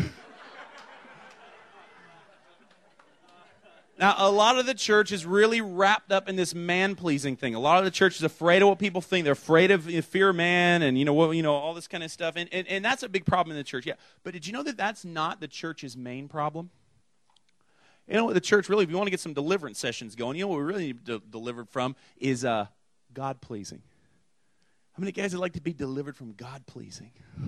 S2: Now, a lot of the church is really wrapped up in this man-pleasing thing. A lot of the church is afraid of what people think. They're afraid of fear of man and, all this kind of stuff. And that's a big problem in the church, yeah. But did you know that that's not the church's main problem? You know what the church really, if you want to get some deliverance sessions going, you know what we really need delivered from is God-pleasing. How many guys would like to be delivered from God-pleasing?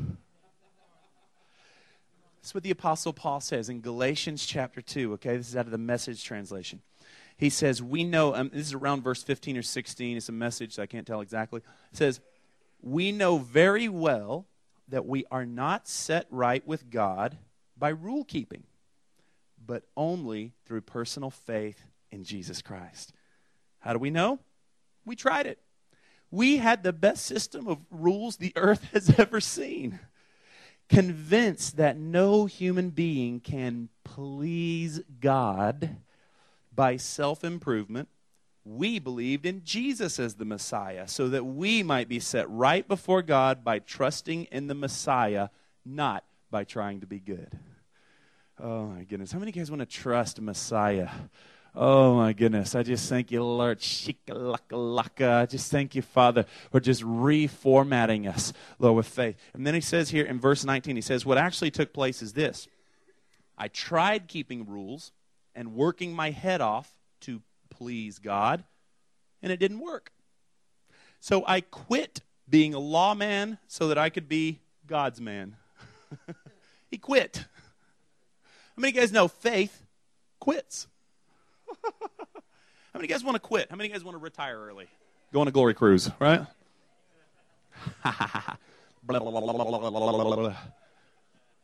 S2: That's what the Apostle Paul says in Galatians chapter 2, okay? This is out of the Message translation. He says, we know, this is around verse 15 or 16. It's a message, so I can't tell exactly. It says, we know very well that we are not set right with God by rule keeping, but only through personal faith in Jesus Christ. How do we know? We tried it. We had the best system of rules the earth has ever seen. Convinced that no human being can please God by self-improvement, we believed in Jesus as the Messiah so that we might be set right before God by trusting in the Messiah, not by trying to be good. Oh, my goodness. How many of you guys want to trust Messiah? Oh, my goodness. I just thank you, Lord. Shika-laka-laka. I just thank you, Father, for just reformatting us, Lord, with faith. And then he says here in verse 19, he says, what actually took place is this. I tried keeping rules and working my head off to please God, and it didn't work. So I quit being a lawman so that I could be God's man. He quit. How many of you guys know faith quits? How many of you guys want to quit? How many of you guys want to retire early? Go on a glory cruise, right?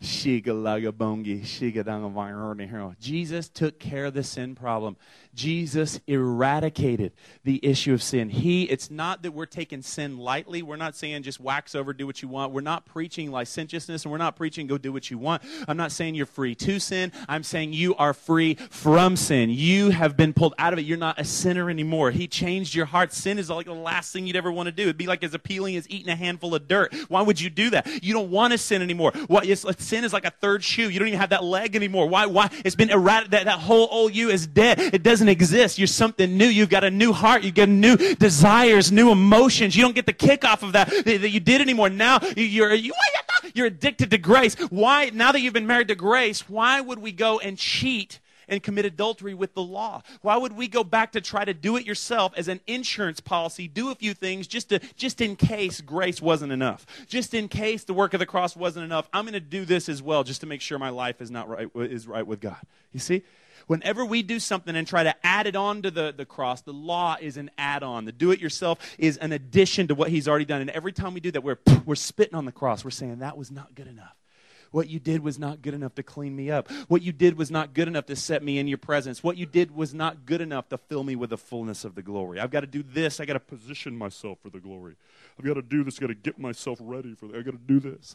S2: Jesus took care of the sin problem. Jesus eradicated the issue of sin. It's not that we're taking sin lightly. We're not saying just wax over, do what you want. We're not preaching licentiousness, and we're not preaching go do what you want. I'm not saying you're free to sin. I'm saying you are free from sin. You have been pulled out of it. You're not a sinner anymore. He changed your heart. Sin is like the last thing you'd ever want to do. It'd be like as appealing as eating a handful of dirt. Why would you do that? You don't want to sin anymore. Sin is like a third shoe. You don't even have that leg anymore. Why? It's been eradicated. That whole old you is dead. It doesn't exist. You're something new. You've got a new heart. You get new desires, new emotions. You don't get the kick off of that you did anymore. Now you're addicted to grace. Why? Now that you've been married to grace, why would we go and cheat and commit adultery with the law? Why would we go back to try to do it yourself as an insurance policy, do a few things just in case grace wasn't enough, just in case the work of the cross wasn't enough? I'm going to do this as well just to make sure my life is right with God. You see? Whenever we do something and try to add it on to the cross, the law is an add-on. The do-it-yourself is an addition to what he's already done. And every time we do that, we're spitting on the cross. We're saying, that was not good enough. What you did was not good enough to clean me up. What you did was not good enough to set me in your presence. What you did was not good enough to fill me with the fullness of the glory. I've got to do this. I've got to position myself for the glory. I've got to do this. I've got to get myself ready for that. I've got to do this.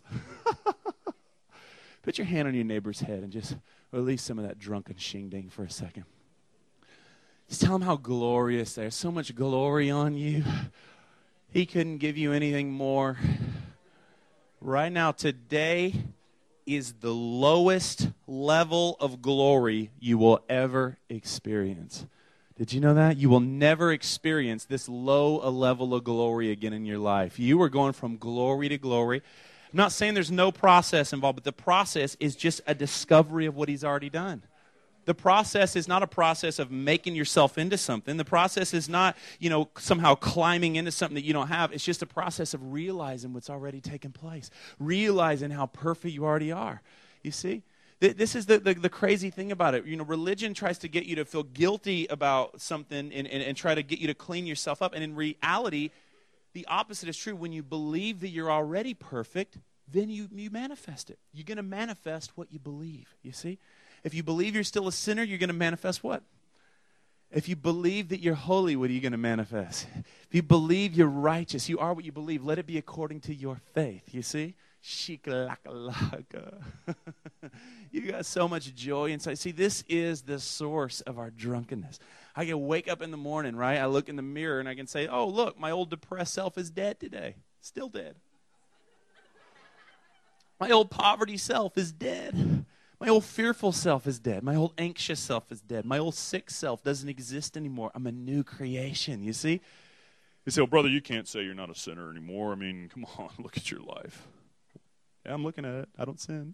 S2: Put your hand on your neighbor's head and just release some of that drunken shing-ding for a second. Just tell him how glorious there's so much glory on you. He couldn't give you anything more. Right now, today is the lowest level of glory you will ever experience. Did you know that? You will never experience this low a level of glory again in your life. You are going from glory to glory. I'm not saying there's no process involved, but the process is just a discovery of what he's already done. The process is not a process of making yourself into something. The process is not, somehow climbing into something that you don't have. It's just a process of realizing what's already taken place, realizing how perfect you already are. You see? This is the crazy thing about it. Religion tries to get you to feel guilty about something and try to get you to clean yourself up. And in reality, the opposite is true. When you believe that you're already perfect, then you manifest it. You're going to manifest what you believe, you see? If you believe you're still a sinner, you're going to manifest what? If you believe that you're holy, what are you going to manifest? If you believe you're righteous, you are what you believe. Let it be according to your faith, you see? Shikalaka. You got so much joy inside. See, this is the source of our drunkenness. I can wake up in the morning, right? I look in the mirror and I can say, oh, look, my old depressed self is dead today. Still dead. My old poverty self is dead. My old fearful self is dead. My old anxious self is dead. My old sick self doesn't exist anymore. I'm a new creation, you see?
S3: You say, well, brother, you can't say you're not a sinner anymore. I mean, come on, look at your life. Yeah, I'm looking at it. I don't sin.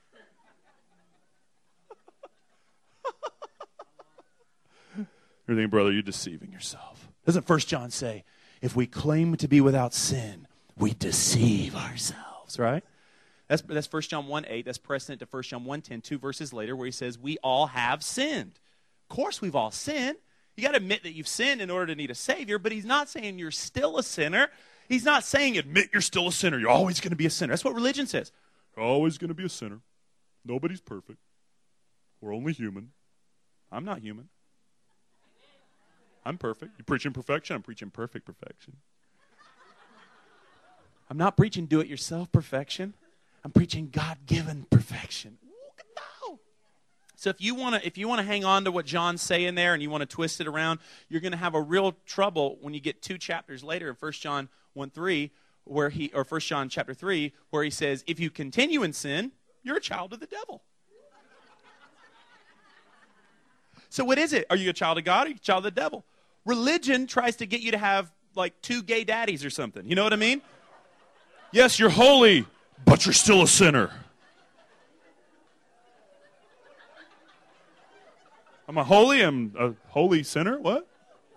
S3: You're thinking, brother, you're deceiving yourself.
S2: Doesn't 1 John say, if we claim to be without sin, we deceive ourselves, right? That's 1 John 1:8. That's precedent to 1 John 1:10, 2 verses later, where he says, we all have sinned. Of course we've all sinned. You got to admit that you've sinned in order to need a Savior, but he's not saying you're still a sinner. He's not saying admit you're still a sinner. You're always going to be a sinner. That's what religion says.
S3: You're always going to be a sinner. Nobody's perfect. We're only human.
S2: I'm not human.
S3: I'm perfect. You preaching perfection? I'm preaching perfect perfection.
S2: I'm not preaching do-it-yourself perfection. I'm preaching God-given perfection. So if you want to hang on to what John's saying there and you want to twist it around, you're going to have a real trouble when you get 2 chapters later in 1 John 1:3, or 1 John chapter 3, where he says, if you continue in sin, you're a child of the devil. So what is it? Are you a child of God or are you a child of the devil? Religion tries to get you to have like 2 gay daddies or something. You know what I mean?
S3: Yes, you're holy, but you're still a sinner. I'm a holy sinner? What?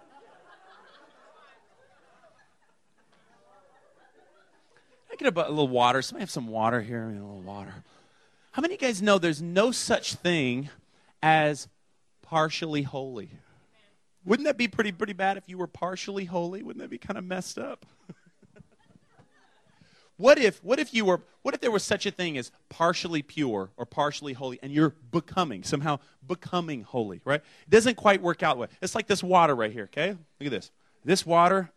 S2: I get a little water. Somebody have some water here? A little water. How many of you guys know there's no such thing as partially holy? Wouldn't that be pretty bad if you were partially holy? Wouldn't that be kind of messed up? What if there was such a thing as partially pure or partially holy, and you're somehow becoming holy, right? It doesn't quite work out well. It's like this water right here, okay? Look at this. This water,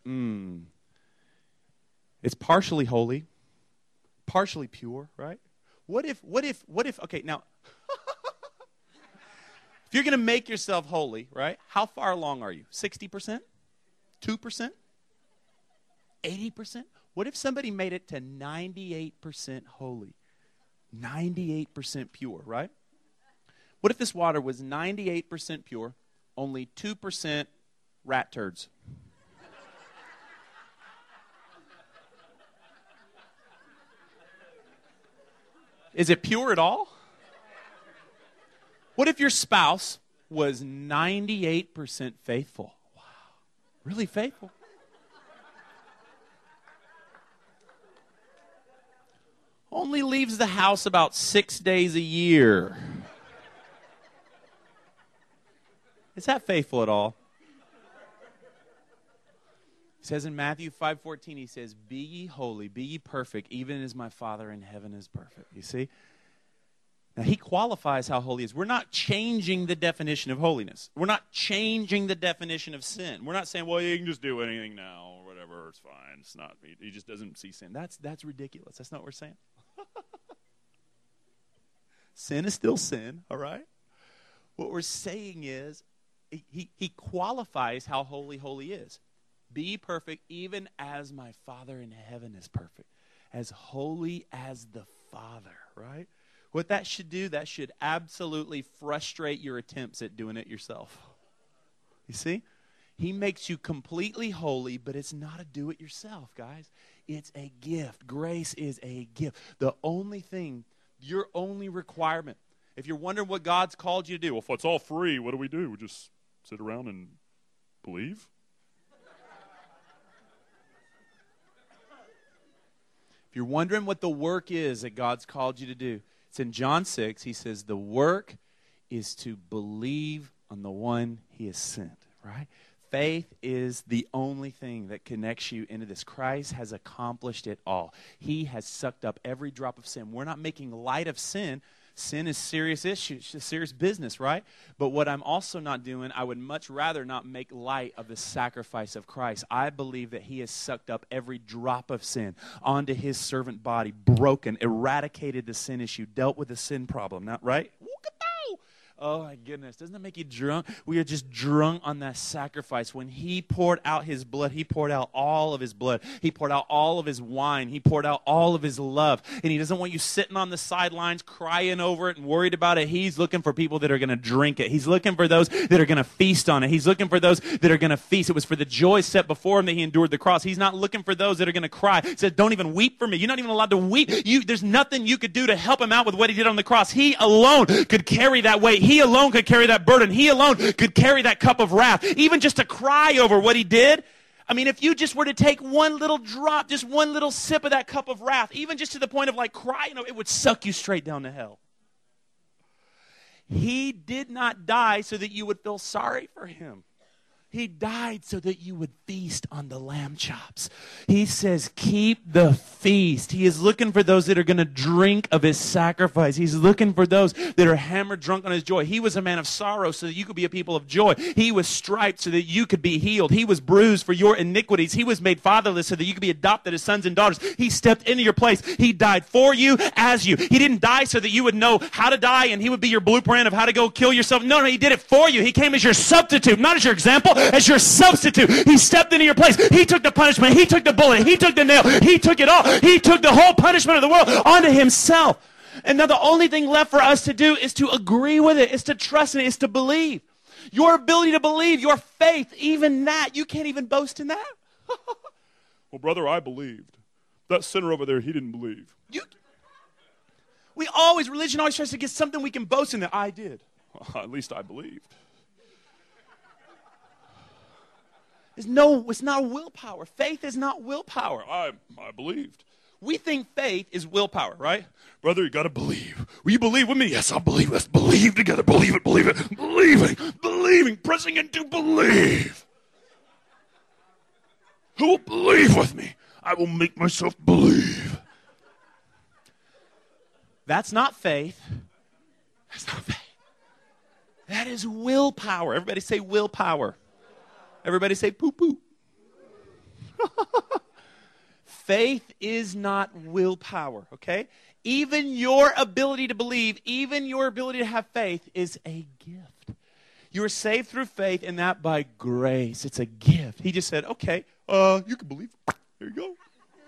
S2: it's partially holy, partially pure, right? What if, okay, now, if you're going to make yourself holy, right, how far along are you? 60%? 2%? 80%? What if somebody made it to 98% holy? 98% pure, right? What if this water was 98% pure, only 2% rat turds? Is it pure at all? What if your spouse was 98% faithful? Wow, really faithful. Only leaves the house about 6 days a year. Is that faithful at all? He says in Matthew 5:14, he says, "Be ye holy, be ye perfect, even as my Father in heaven is perfect." You see? Now, he qualifies how holy is. We're not changing the definition of holiness. We're not changing the definition of sin. We're not saying, well, you can just do anything now or whatever, it's fine. It's not, he just doesn't see sin. That's ridiculous. That's not what we're saying. Sin is still sin, all right? What we're saying is he qualifies how holy is. Be perfect even as my Father in heaven is perfect. As holy as the Father, right? What that should do, that should absolutely frustrate your attempts at doing it yourself. You see? He makes you completely holy, but it's not a do-it-yourself, guys. It's a gift. Grace is a gift. The only thing, your only requirement, if you're wondering what God's called you to do, well, if it's all free, what do? We just sit around and believe? If you're wondering what the work is that God's called you to do, it's in John 6. He says the work is to believe on the one he has sent, right? Faith is the only thing that connects you into this. Christ has accomplished it all. He has sucked up every drop of sin. We're not making light of sin. Sin is serious issue, serious business, right? But what I'm also not doing, I would much rather not make light of the sacrifice of Christ. I believe that he has sucked up every drop of sin onto his servant body, broken, eradicated the sin issue, dealt with the sin problem, not right? Oh, my goodness. Doesn't that make you drunk? We are just drunk on that sacrifice. When he poured out his blood, he poured out all of his blood. He poured out all of his wine. He poured out all of his love. And he doesn't want you sitting on the sidelines crying over it and worried about it. He's looking for people that are going to drink it. He's looking for those that are going to feast on it. He's looking for those that are going to feast. It was for the joy set before him that he endured the cross. He's not looking for those that are going to cry. He said, don't even weep for me. You're not even allowed to weep. There's nothing you could do to help him out with what he did on the cross. He alone could carry that weight. He alone could carry that burden. He alone could carry that cup of wrath. Even just to cry over what he did. I mean, if you just were to take one little drop, just one little sip of that cup of wrath, even just to the point of like crying, it would suck you straight down to hell. He did not die so that you would feel sorry for him. He died so that you would feast on the lamb chops. He says, keep the feast. He is looking for those that are going to drink of his sacrifice. He's looking for those that are hammered drunk on his joy. He was a man of sorrow so that you could be a people of joy. He was striped so that you could be healed. He was bruised for your iniquities. He was made fatherless so that you could be adopted as sons and daughters. He stepped into your place. He died for you as you. He didn't die so that you would know how to die and he would be your blueprint of how to go kill yourself. No, he did it for you. He came as your substitute, not as your example, as your substitute. He stepped into your place. He took the punishment. He took the bullet. He took the nail. He took it all. He took the whole punishment of the world onto himself. And now the only thing left for us to do is to agree with it, is to trust in it, is to believe. Your ability to believe, your faith, even that, you can't even boast in that.
S3: Well, brother, I believed. That sinner over there, he didn't believe.
S2: Religion always tries to get something we can boast in that. I did.
S3: Well, at least I believed.
S2: It's not willpower. Faith is not willpower.
S3: I believed.
S2: We think faith is willpower, right?
S3: Brother, you got to believe. Will you believe with me? Yes, I'll believe. Let's believe together. Believe it. Believing, pressing into believe. Who will believe with me? I will make myself believe.
S2: That's not faith. That's not faith. That is willpower. Everybody say willpower. Everybody say poo-poo. Faith is not willpower, okay? Even your ability to believe, even your ability to have faith is a gift. You are saved through faith, and that by grace. It's a gift. He just said, okay, you can believe. There you go.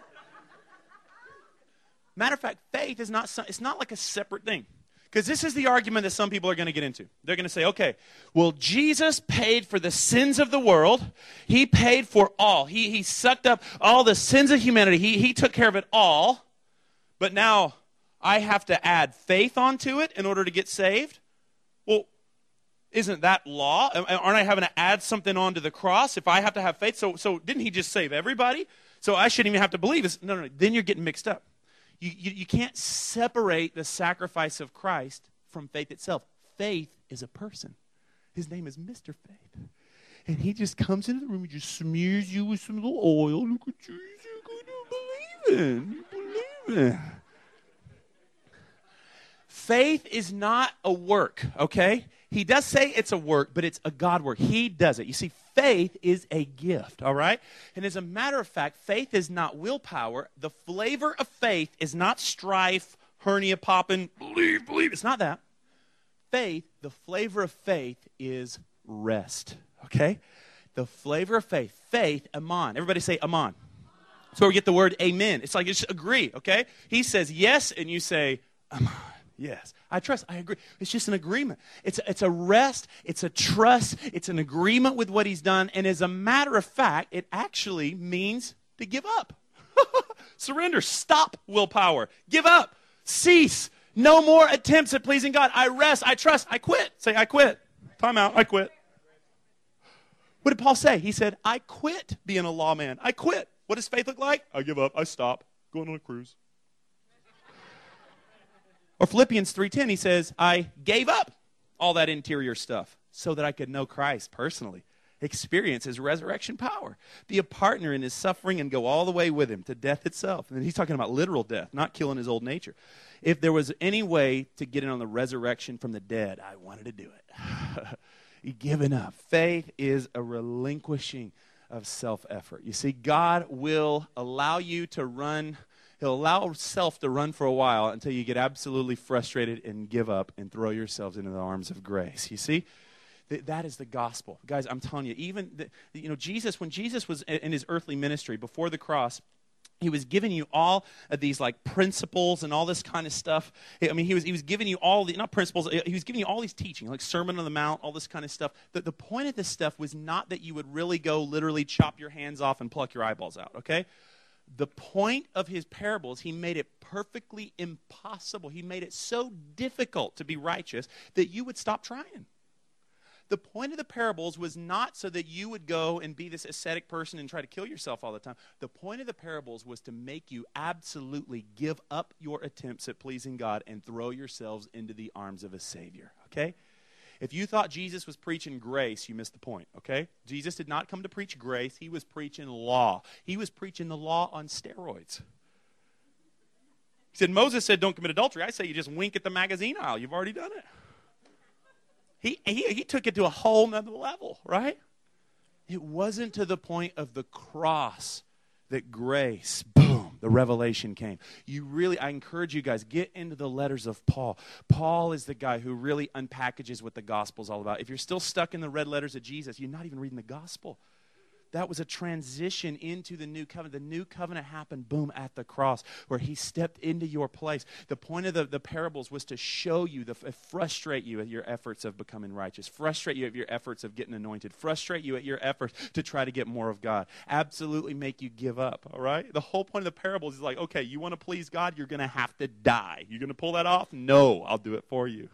S2: Matter of fact, faith is not, it's not like a separate thing. Because this is the argument that some people are going to get into. They're going to say, okay, well, Jesus paid for the sins of the world. He paid for all. He sucked up all the sins of humanity. He took care of it all. But now I have to add faith onto it in order to get saved? Well, isn't that law? Aren't I having to add something onto the cross if I have to have faith? So didn't he just save everybody? So I shouldn't even have to believe. No. Then you're getting mixed up. You can't separate the sacrifice of Christ from faith itself. Faith is a person. His name is Mr. Faith. And he just comes into the room and just smears you with some little oil. Look at you. You're going to believe in. You believe in. Faith is not a work, okay? He does say it's a work, but it's a God work. He does it. You see, faith is a gift, all right? And as a matter of fact, faith is not willpower. The flavor of faith is not strife, hernia popping, believe. It's not that. Faith, the flavor of faith is rest, okay? The flavor of faith, amen. Everybody say amen. That's where we get the word amen. It's like, just agree, okay? He says yes, and you say amen. Yes, I trust, I agree. It's just an agreement. It's a rest, it's a trust, it's an agreement with what he's done. And as a matter of fact, it actually means to give up. Surrender, stop willpower, give up, cease. No more attempts at pleasing God. I rest, I trust, I quit. Say, I quit. Time out, I quit. What did Paul say? He said, I quit being a lawman. I quit. What does faith look like? I give up, I stop, going on a cruise. Or Philippians 3:10, he says, I gave up all that interior stuff so that I could know Christ personally, experience his resurrection power, be a partner in his suffering, and go all the way with him to death itself. And he's talking about literal death, not killing his old nature. If there was any way to get in on the resurrection from the dead, I wanted to do it. You're giving up. Faith is a relinquishing of self-effort. You see, God will allow you to run. He'll allow self to run for a while until you get absolutely frustrated and give up and throw yourselves into the arms of grace. You see, that is the gospel. Guys, I'm telling you, even, Jesus, when Jesus was in his earthly ministry before the cross, he was giving you all of these like principles and all this kind of stuff. I mean, he was giving you all the, not principles, he was giving you all these teaching, like Sermon on the Mount, all this kind of stuff. The point of this stuff was not that you would really go literally chop your hands off and pluck your eyeballs out, okay? The point of his parables, he made it perfectly impossible. He made it so difficult to be righteous that you would stop trying. The point of the parables was not so that you would go and be this ascetic person and try to kill yourself all the time. The point of the parables was to make you absolutely give up your attempts at pleasing God and throw yourselves into the arms of a Savior, okay? If you thought Jesus was preaching grace, you missed the point, okay? Jesus did not come to preach grace. He was preaching law. He was preaching the law on steroids. He said, Moses said, don't commit adultery. I say you just wink at the magazine aisle. You've already done it. He took it to a whole nother level, right? It wasn't to the point of the cross that grace, boom, the revelation came. I encourage you guys, get into the letters of Paul. Paul is the guy who really unpackages what the gospel is all about. If you're still stuck in the red letters of Jesus, you're not even reading the gospel. That was a transition into the new covenant. The new covenant happened, boom, at the cross, where he stepped into your place. The point of the parables was to show you, frustrate you at your efforts of becoming righteous, frustrate you at your efforts of getting anointed, frustrate you at your efforts to try to get more of God, absolutely make you give up, all right? The whole point of the parables is like, okay, you want to please God, you're going to have to die. You're going to pull that off? No, I'll do it for you.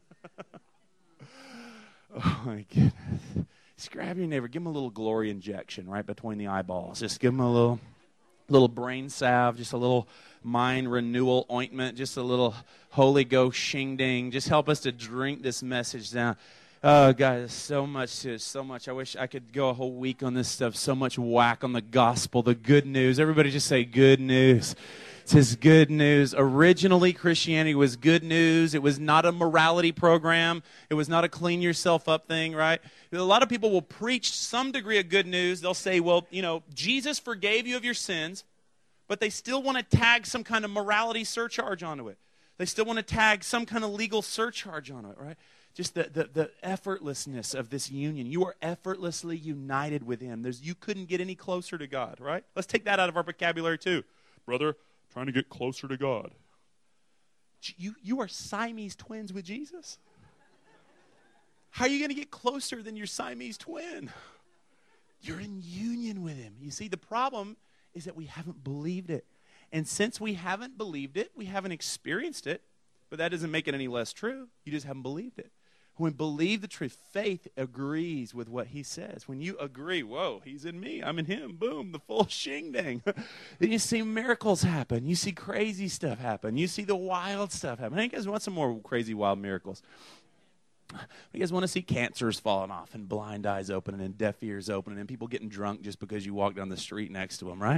S2: Oh, my goodness. Just grab your neighbor, give him a little glory injection right between the eyeballs. Just give him a little brain salve, just a little mind renewal ointment, just a little Holy Ghost shing-ding. Just help us to drink this message down. Oh, guys, so much to it, so much. I wish I could go a whole week on this stuff. So much whack on the gospel, the good news. Everybody just say good news. It's his good news. Originally, Christianity was good news. It was not a morality program. It was not a clean yourself up thing, right? A lot of people will preach some degree of good news. They'll say, well, Jesus forgave you of your sins, but they still want to tag some kind of morality surcharge onto it. They still want to tag some kind of legal surcharge on it, right? Just the effortlessness of this union. You are effortlessly united with him. You couldn't get any closer to God, right? Let's take that out of our vocabulary too.
S3: Brother, trying to get closer to God.
S2: You are Siamese twins with Jesus. How are you going to get closer than your Siamese twin? You're in union with him. You see, the problem is that we haven't believed it. And since we haven't believed it, we haven't experienced it. But that doesn't make it any less true. You just haven't believed it. When we believe the truth, faith agrees with what he says. When you agree, whoa, he's in me, I'm in him, boom, the full shing-dang. Then you see miracles happen. You see crazy stuff happen. You see the wild stuff happen. Hey, you guys want some more crazy, wild miracles? You guys want to see cancers falling off and blind eyes opening and deaf ears opening and people getting drunk just because you walk down the street next to them, right?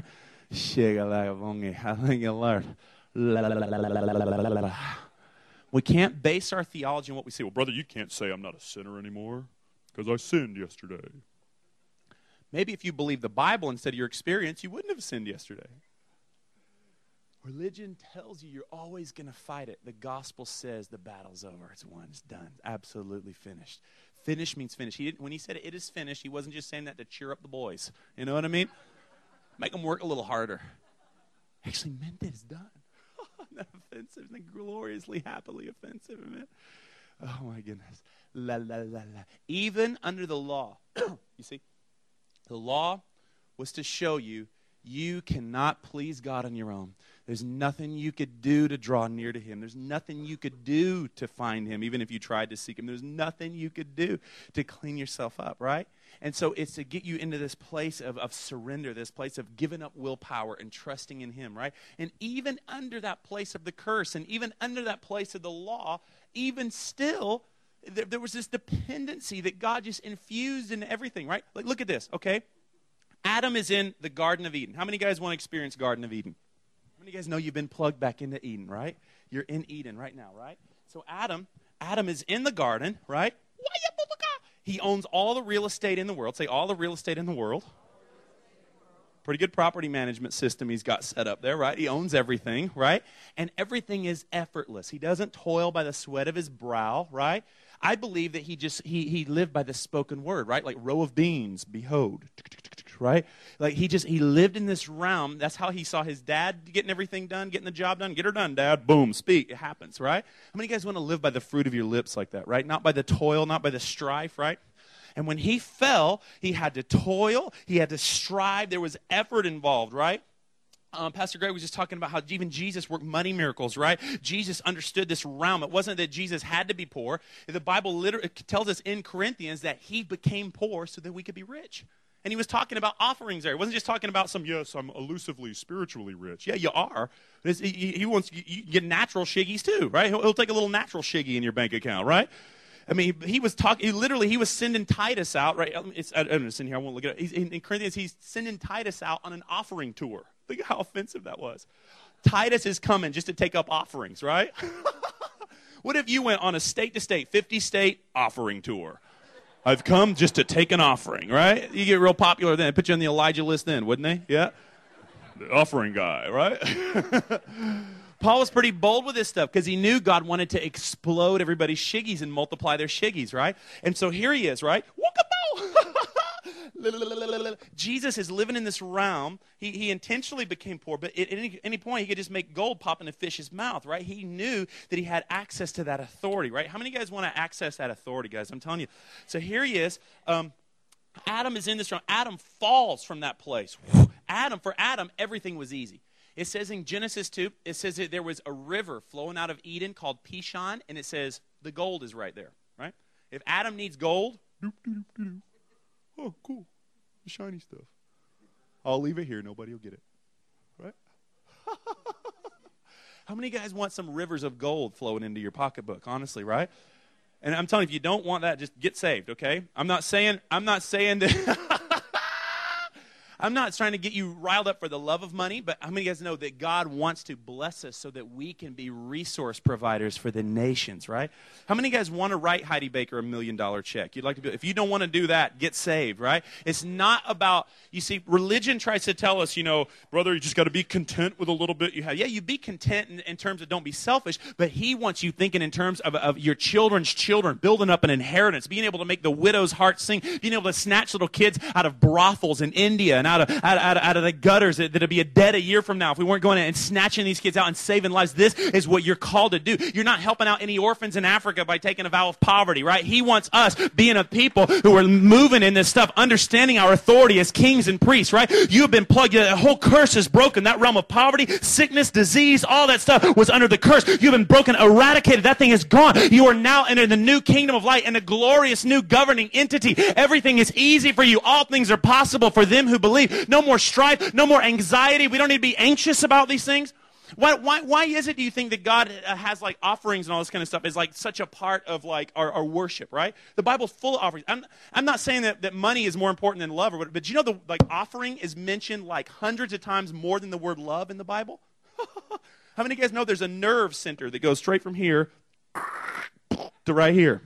S2: We can't base our theology on what we see.
S3: Well, brother, you can't say I'm not a sinner anymore because I sinned yesterday.
S2: Maybe if you believe the Bible instead of your experience, you wouldn't have sinned yesterday. Religion tells you you're always going to fight it. The gospel says the battle's over. It's won. It's done. It's absolutely finished. Finished means finished. When he said it is finished, he wasn't just saying that to cheer up the boys. You know what I mean? Make them work a little harder. He actually meant it. It's done. Not offensive, not gloriously, happily offensive, amen. Oh my goodness. La la la la. Even under the law, you see, the law was to show you you cannot please God on your own. There's nothing you could do to draw near to him. There's nothing you could do to find him, even if you tried to seek him. There's nothing you could do to clean yourself up, right? And so it's to get you into this place of surrender, this place of giving up willpower and trusting in him, right? And even under that place of the curse and even under that place of the law, even still, there was this dependency that God just infused in everything, right? Like, look at this, okay? Adam is in the Garden of Eden. How many guys want to experience Garden of Eden? How many guys know you've been plugged back into Eden, right? You're in Eden right now, right? So Adam is in the garden, right? He owns all the real estate in the world. Say, all the real estate in the world. Pretty good property management system he's got set up there, right? He owns everything, right? And everything is effortless. He doesn't toil by the sweat of his brow, right? I believe that he lived by the spoken word, right? Like row of beans, behold, right? Like he lived in this realm. That's how he saw his dad getting everything done, getting the job done. Get her done, Dad. Boom, speak. It happens, right? How many of you guys want to live by the fruit of your lips like that, right? Not by the toil, not by the strife, right? And when he fell, he had to toil. He had to strive. There was effort involved, right? Pastor Greg was just talking about how even Jesus worked money miracles, right? Jesus understood this realm. It wasn't that Jesus had to be poor. The Bible literally tells us in Corinthians that he became poor so that we could be rich. And he was talking about offerings there. He wasn't just talking about yes, I'm elusively, spiritually rich. Yeah, you are. He wants you get natural shiggies too, right? He'll take a little natural shiggy in your bank account, right? I mean, he was sending Titus out, right? I don't know, in here, I won't look at it. In Corinthians, he's sending Titus out on an offering tour. Think of how offensive that was. Titus is coming just to take up offerings, right? What if you went on a state-to-state, 50-state offering tour? I've come just to take an offering, right? You get real popular then. Put you on the Elijah list then, wouldn't they? Yeah?
S3: The offering guy, right?
S2: Paul was pretty bold with this stuff because he knew God wanted to explode everybody's shiggies and multiply their shiggies, right? And so here he is, right? Jesus is living in this realm. He intentionally became poor, but at any point he could just make gold pop in a fish's mouth, right? He knew that he had access to that authority, right? How many of you guys want to access that authority, guys? I'm telling you. So here he is. Adam is in this realm. Adam falls from that place. For Adam, everything was easy. It says in Genesis 2, it says that there was a river flowing out of Eden called Pishon, and it says the gold is right there, right? If Adam needs gold, oh, cool, the shiny stuff. I'll leave it here. Nobody will get it, right? How many guys want some rivers of gold flowing into your pocketbook, honestly, right? And I'm telling you, if you don't want that, just get saved, okay? I'm not saying that I'm not trying to get you riled up for the love of money, but how many of you guys know that God wants to bless us so that we can be resource providers for the nations, right? How many of you guys want to write Heidi Baker $1 million check? You'd like to do it. If you don't want to do that, get saved, right? It's not about, you see, religion tries to tell us, brother, you just got to be content with a little bit you have. Yeah, you be content in terms of don't be selfish, but he wants you thinking in terms of your children's children, building up an inheritance, being able to make the widow's heart sing, being able to snatch little kids out of brothels in India and out of the gutters that'd be dead a year from now if we weren't going in and snatching these kids out and saving lives. This is what you're called to do. You're not helping out any orphans in Africa by taking a vow of poverty, right? He wants us being a people who are moving in this stuff, understanding our authority as kings and priests, right? You have been plugged. The whole curse is broken. That realm of poverty, sickness, disease, all that stuff was under the curse. You've been broken, eradicated. That thing is gone. You are now in the new kingdom of light and a glorious new governing entity. Everything is easy for you. All things are possible for them who believe. No more strife, no more anxiety. We don't need to be anxious about these things. Why is it, do you think, that God has like offerings and all this kind of stuff is like such a part of like our worship, right? The Bible's full of offerings. I'm not saying that money is more important than love, but you know the like offering is mentioned like hundreds of times more than the word love in the Bible? How many of you guys know there's a nerve center that goes straight from here to right here?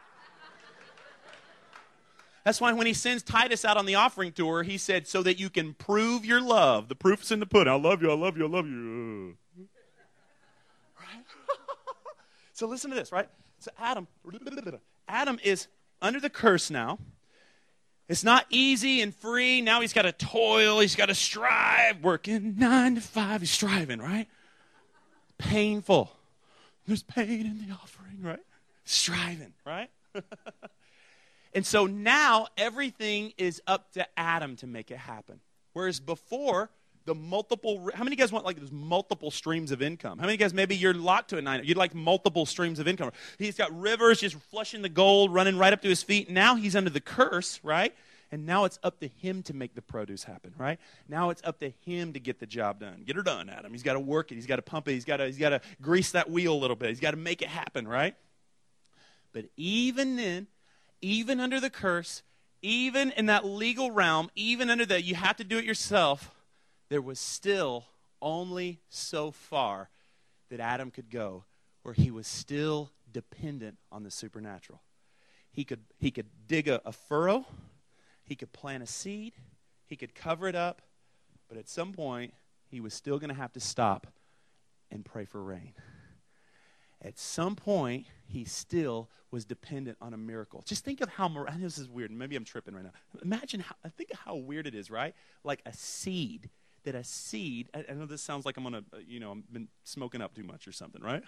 S2: That's why when he sends Titus out on the offering tour, he said, so that you can prove your love. The proof's in the pudding. I love you, I love you, I love you. Right? So listen to this, right? So Adam is under the curse now. It's not easy and free. Now he's got to toil. He's got to strive. Working 9 to 5. He's striving, right? Painful. There's pain in the offering, right? Striving, right? And so now everything is up to Adam to make it happen. Whereas before, how many of you guys want like those multiple streams of income? How many of you guys, maybe you're locked to a 9, you'd like multiple streams of income. He's got rivers just flushing the gold, running right up to his feet. Now he's under the curse, right? And now it's up to him to make the produce happen, right? Now it's up to him to get the job done. Get her done, Adam. He's got to work it. He's got to pump it. He's got to grease that wheel a little bit. He's got to make it happen, right? But even then, even under the curse, even in that legal realm, even under that you have to do it yourself, there was still only so far that Adam could go where he was still dependent on the supernatural. He could dig a furrow, he could plant a seed, he could cover it up, but at some point he was still going to have to stop and pray for rain. At some point, he still was dependent on a miracle. Just think of how, I know this is weird, maybe I'm tripping right now. Think of how weird it is, right? Like a seed, I know this sounds like I'm I've been smoking up too much or something, right?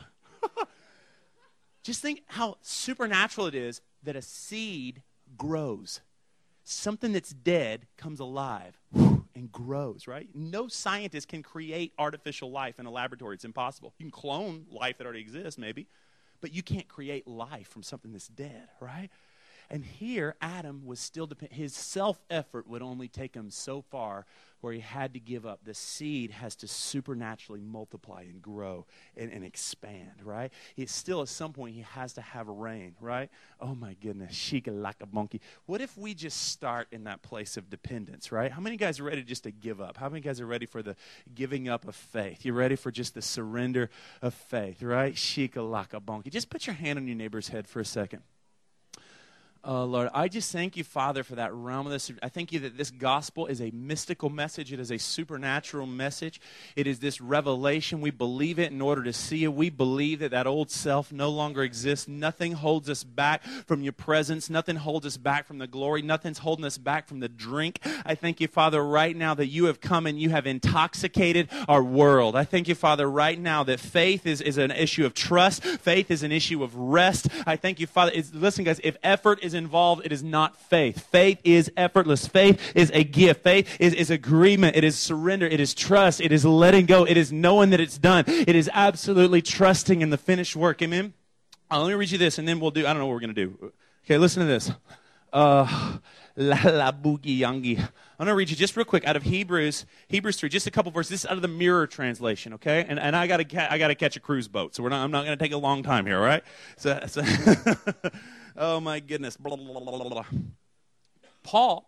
S2: Just think how supernatural it is that a seed grows. Something that's dead comes alive and grows, right? No scientist can create artificial life in a laboratory. It's impossible. You can clone life that already exists, maybe, but you can't create life from something that's dead, right? And here, Adam was still dependent. His self-effort would only take him so far where he had to give up. The seed has to supernaturally multiply and grow and expand, right? It's still at some point he has to have rain, right? Oh my goodness, shika-laka-bonky. What if we just start in that place of dependence, right? How many guys are ready just to give up? How many guys are ready for the giving up of faith? You're ready for just the surrender of faith, right? Shika-laka-bonky. Just put your hand on your neighbor's head for a second. Oh, Lord, I just thank you, Father, for that realm of this. I thank you that this gospel is a mystical message. It is a supernatural message. It is this revelation. We believe it in order to see it. We believe that that old self no longer exists. Nothing holds us back from your presence. Nothing holds us back from the glory. Nothing's holding us back from the drink. I thank you, Father, right now that you have come and you have intoxicated our world. I thank you, Father, right now that faith is an issue of trust. Faith is an issue of rest. I thank you, Father. Listen, guys, if effort is involved, it is not faith. Faith is effortless. Faith is a gift. Faith is agreement. It is surrender. It is trust. It is letting go. It is knowing that it's done. It is absolutely trusting in the finished work. Amen? Let me read you this, and then we'll do, I don't know what we're going to do. Okay, listen to this. I'm going to read you just real quick out of Hebrews 3, just a couple verses. This is out of the Mirror translation, okay? And I got to catch a cruise boat, so I'm not going to take a long time here, all right? So oh my goodness. Blah, blah, blah, blah, blah. Paul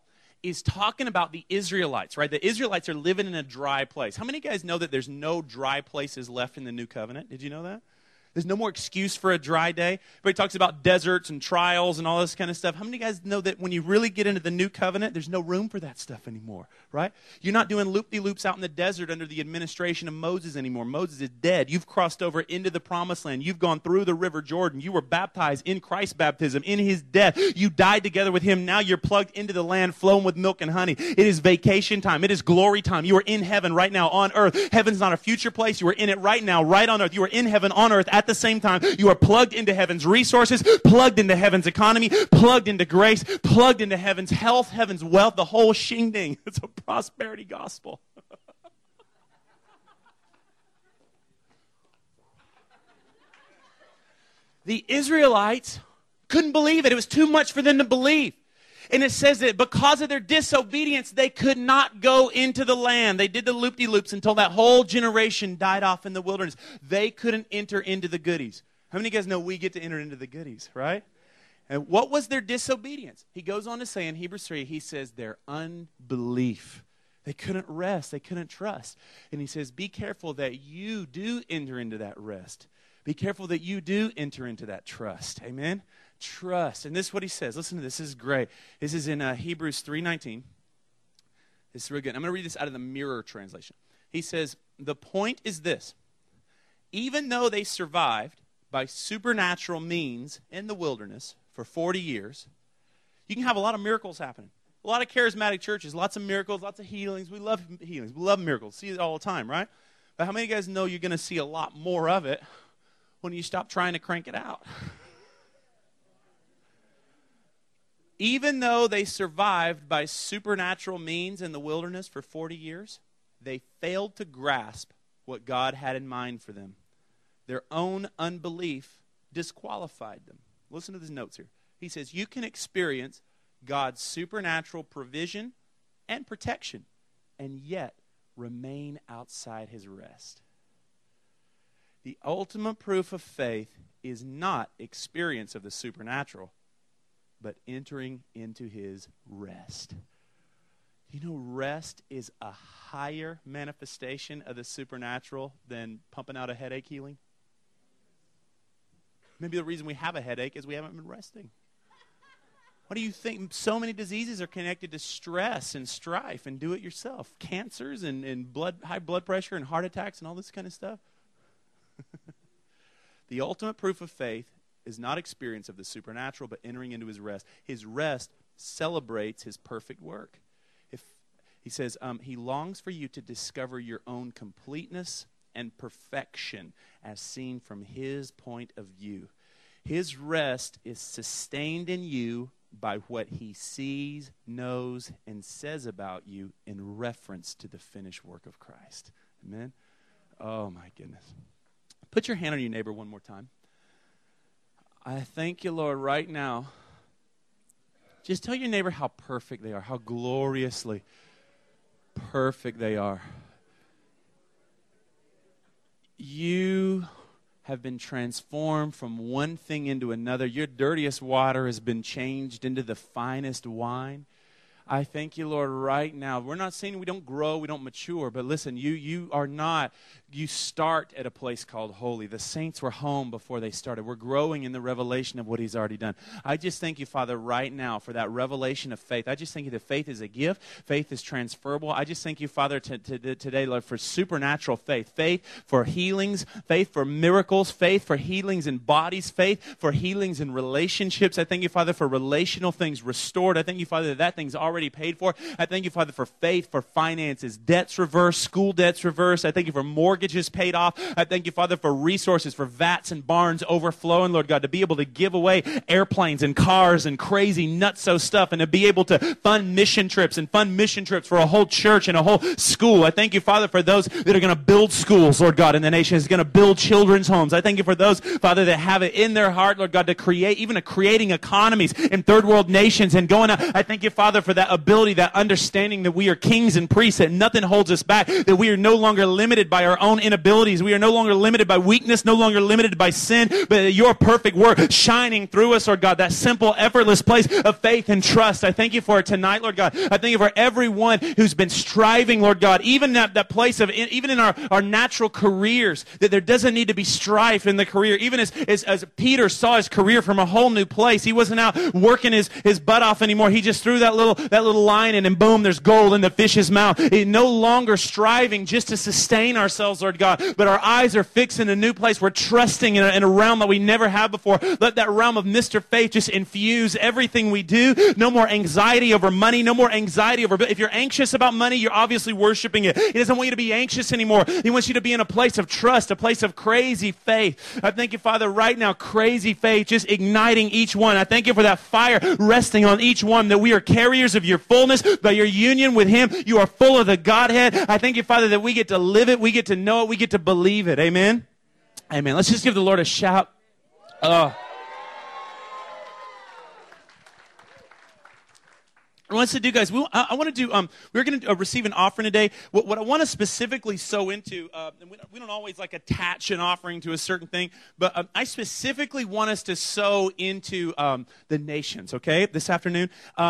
S2: is talking about the Israelites, right? The Israelites are living in a dry place. How many of you guys know that there's no dry places left in the new covenant? Did you know that? There's no more excuse for a dry day. Everybody talks about deserts and trials and all this kind of stuff. How many of you guys know that when you really get into the new covenant, there's no room for that stuff anymore, right? You're not doing loop-de-loops out in the desert under the administration of Moses anymore. Moses is dead. You've crossed over into the promised land. You've gone through the river Jordan. You were baptized in Christ's baptism, in his death. You died together with him. Now you're plugged into the land flowing with milk and honey. It is vacation time. It is glory time. You are in heaven right now on earth. Heaven's not a future place. You are in it right now, right on earth. You are in heaven on earth at the same time. You are plugged into heaven's resources, plugged into heaven's economy, plugged into grace, plugged into heaven's health, heaven's wealth, the whole shing-ding. It's a prosperity gospel. The Israelites couldn't believe it. It was too much for them to believe. And it says that because of their disobedience, they could not go into the land. They did the loop-de-loops until that whole generation died off in the wilderness. They couldn't enter into the goodies. How many of you guys know we get to enter into the goodies, right? And what was their disobedience? He goes on to say in Hebrews 3, he says their unbelief. They couldn't rest. They couldn't trust. And he says, be careful that you do enter into that rest. Be careful that you do enter into that trust. Amen? Trust. And this is what he says. Listen to this. This is great. This is in Hebrews 3:19. This is really good. I'm going to read this out of the Mirror translation. He says, the point is this. Even though they survived by supernatural means in the wilderness for 40 years, you can have a lot of miracles happening. A lot of charismatic churches, lots of miracles, lots of healings. We love healings. We love miracles. See it all the time, right? But how many of you guys know you're going to see a lot more of it when you stop trying to crank it out? Even though they survived by supernatural means in the wilderness for 40 years, they failed to grasp what God had in mind for them. Their own unbelief disqualified them. Listen to these notes here. He says, you can experience God's supernatural provision and protection and yet remain outside his rest. The ultimate proof of faith is not experience of the supernatural, but entering into his rest. You know, rest is a higher manifestation of the supernatural than pumping out a headache healing. Maybe the reason we have a headache is we haven't been resting. What do you think? So many diseases are connected to stress and strife and do-it-yourself. Cancers and high blood pressure and heart attacks and all this kind of stuff. The ultimate proof of faith is not experience of the supernatural, but entering into his rest. His rest celebrates his perfect work. He says, he longs for you to discover your own completeness and perfection as seen from his point of view. His rest is sustained in you by what he sees, knows, and says about you in reference to the finished work of Christ. Amen? Oh, my goodness. Put your hand on your neighbor one more time. I thank you, Lord, right now. Just tell your neighbor how perfect they are, how gloriously perfect they are. You have been transformed from one thing into another. Your dirtiest water has been changed into the finest wine. I thank you, Lord, right now. We're not saying we don't grow, we don't mature, but listen, you are not, you start at a place called holy. The saints were home before they started. We're growing in the revelation of what he's already done. I just thank you, Father, right now for that revelation of faith. I just thank you that faith is a gift. Faith is transferable. I just thank you, Father, today, Lord, for supernatural faith. Faith for healings, faith for miracles, faith for healings in bodies, faith for healings in relationships. I thank you, Father, for relational things restored. I thank you, Father, that thing's already paid for. I thank you, Father, for faith, for finances, debts reversed, school debts reversed. I thank you for mortgages paid off. I thank you, Father, for resources, for vats and barns overflowing, Lord God, to be able to give away airplanes and cars and crazy nutso stuff and to be able to fund mission trips for a whole church and a whole school. I thank you, Father, for those that are going to build schools, Lord God, in the nation, is going to build children's homes. I thank you for those, Father, that have it in their heart, Lord God, to create, even creating economies in third world nations and going out. I thank you, Father, for that that ability, that understanding that we are kings and priests, that nothing holds us back, that we are no longer limited by our own inabilities. We are no longer limited by weakness, no longer limited by sin, but your perfect work shining through us, Lord God, that simple, effortless place of faith and trust. I thank you for it tonight, Lord God. I thank you for everyone who's been striving, Lord God, even that place of, even in our natural careers, that there doesn't need to be strife in the career. Even as Peter saw his career from a whole new place, he wasn't out working his butt off anymore. He just threw that little line in, and boom, there's gold in the fish's mouth. No longer striving just to sustain ourselves, Lord God, but our eyes are fixed in a new place. We're trusting in a realm that we never have before. Let that realm of Mr. Faith just infuse everything we do. No more anxiety over money. No more anxiety over, if you're anxious about money, you're obviously worshiping it. He doesn't want you to be anxious anymore. He wants you to be in a place of trust, a place of crazy faith. I thank you, Father, right now, crazy faith, just igniting each one. I thank you for that fire resting on each one, that we are carriers of your fullness. By your union with him, you are full of the Godhead. I thank you, Father, that we get to live it, we get to know it, we get to believe it. Amen? Amen. Let's just give the Lord a shout. I want us to do, guys, I want to do, we're going to receive an offering today. What I want to specifically sow into, and we don't always like attach an offering to a certain thing, but I specifically want us to sow into the nations, okay, this afternoon.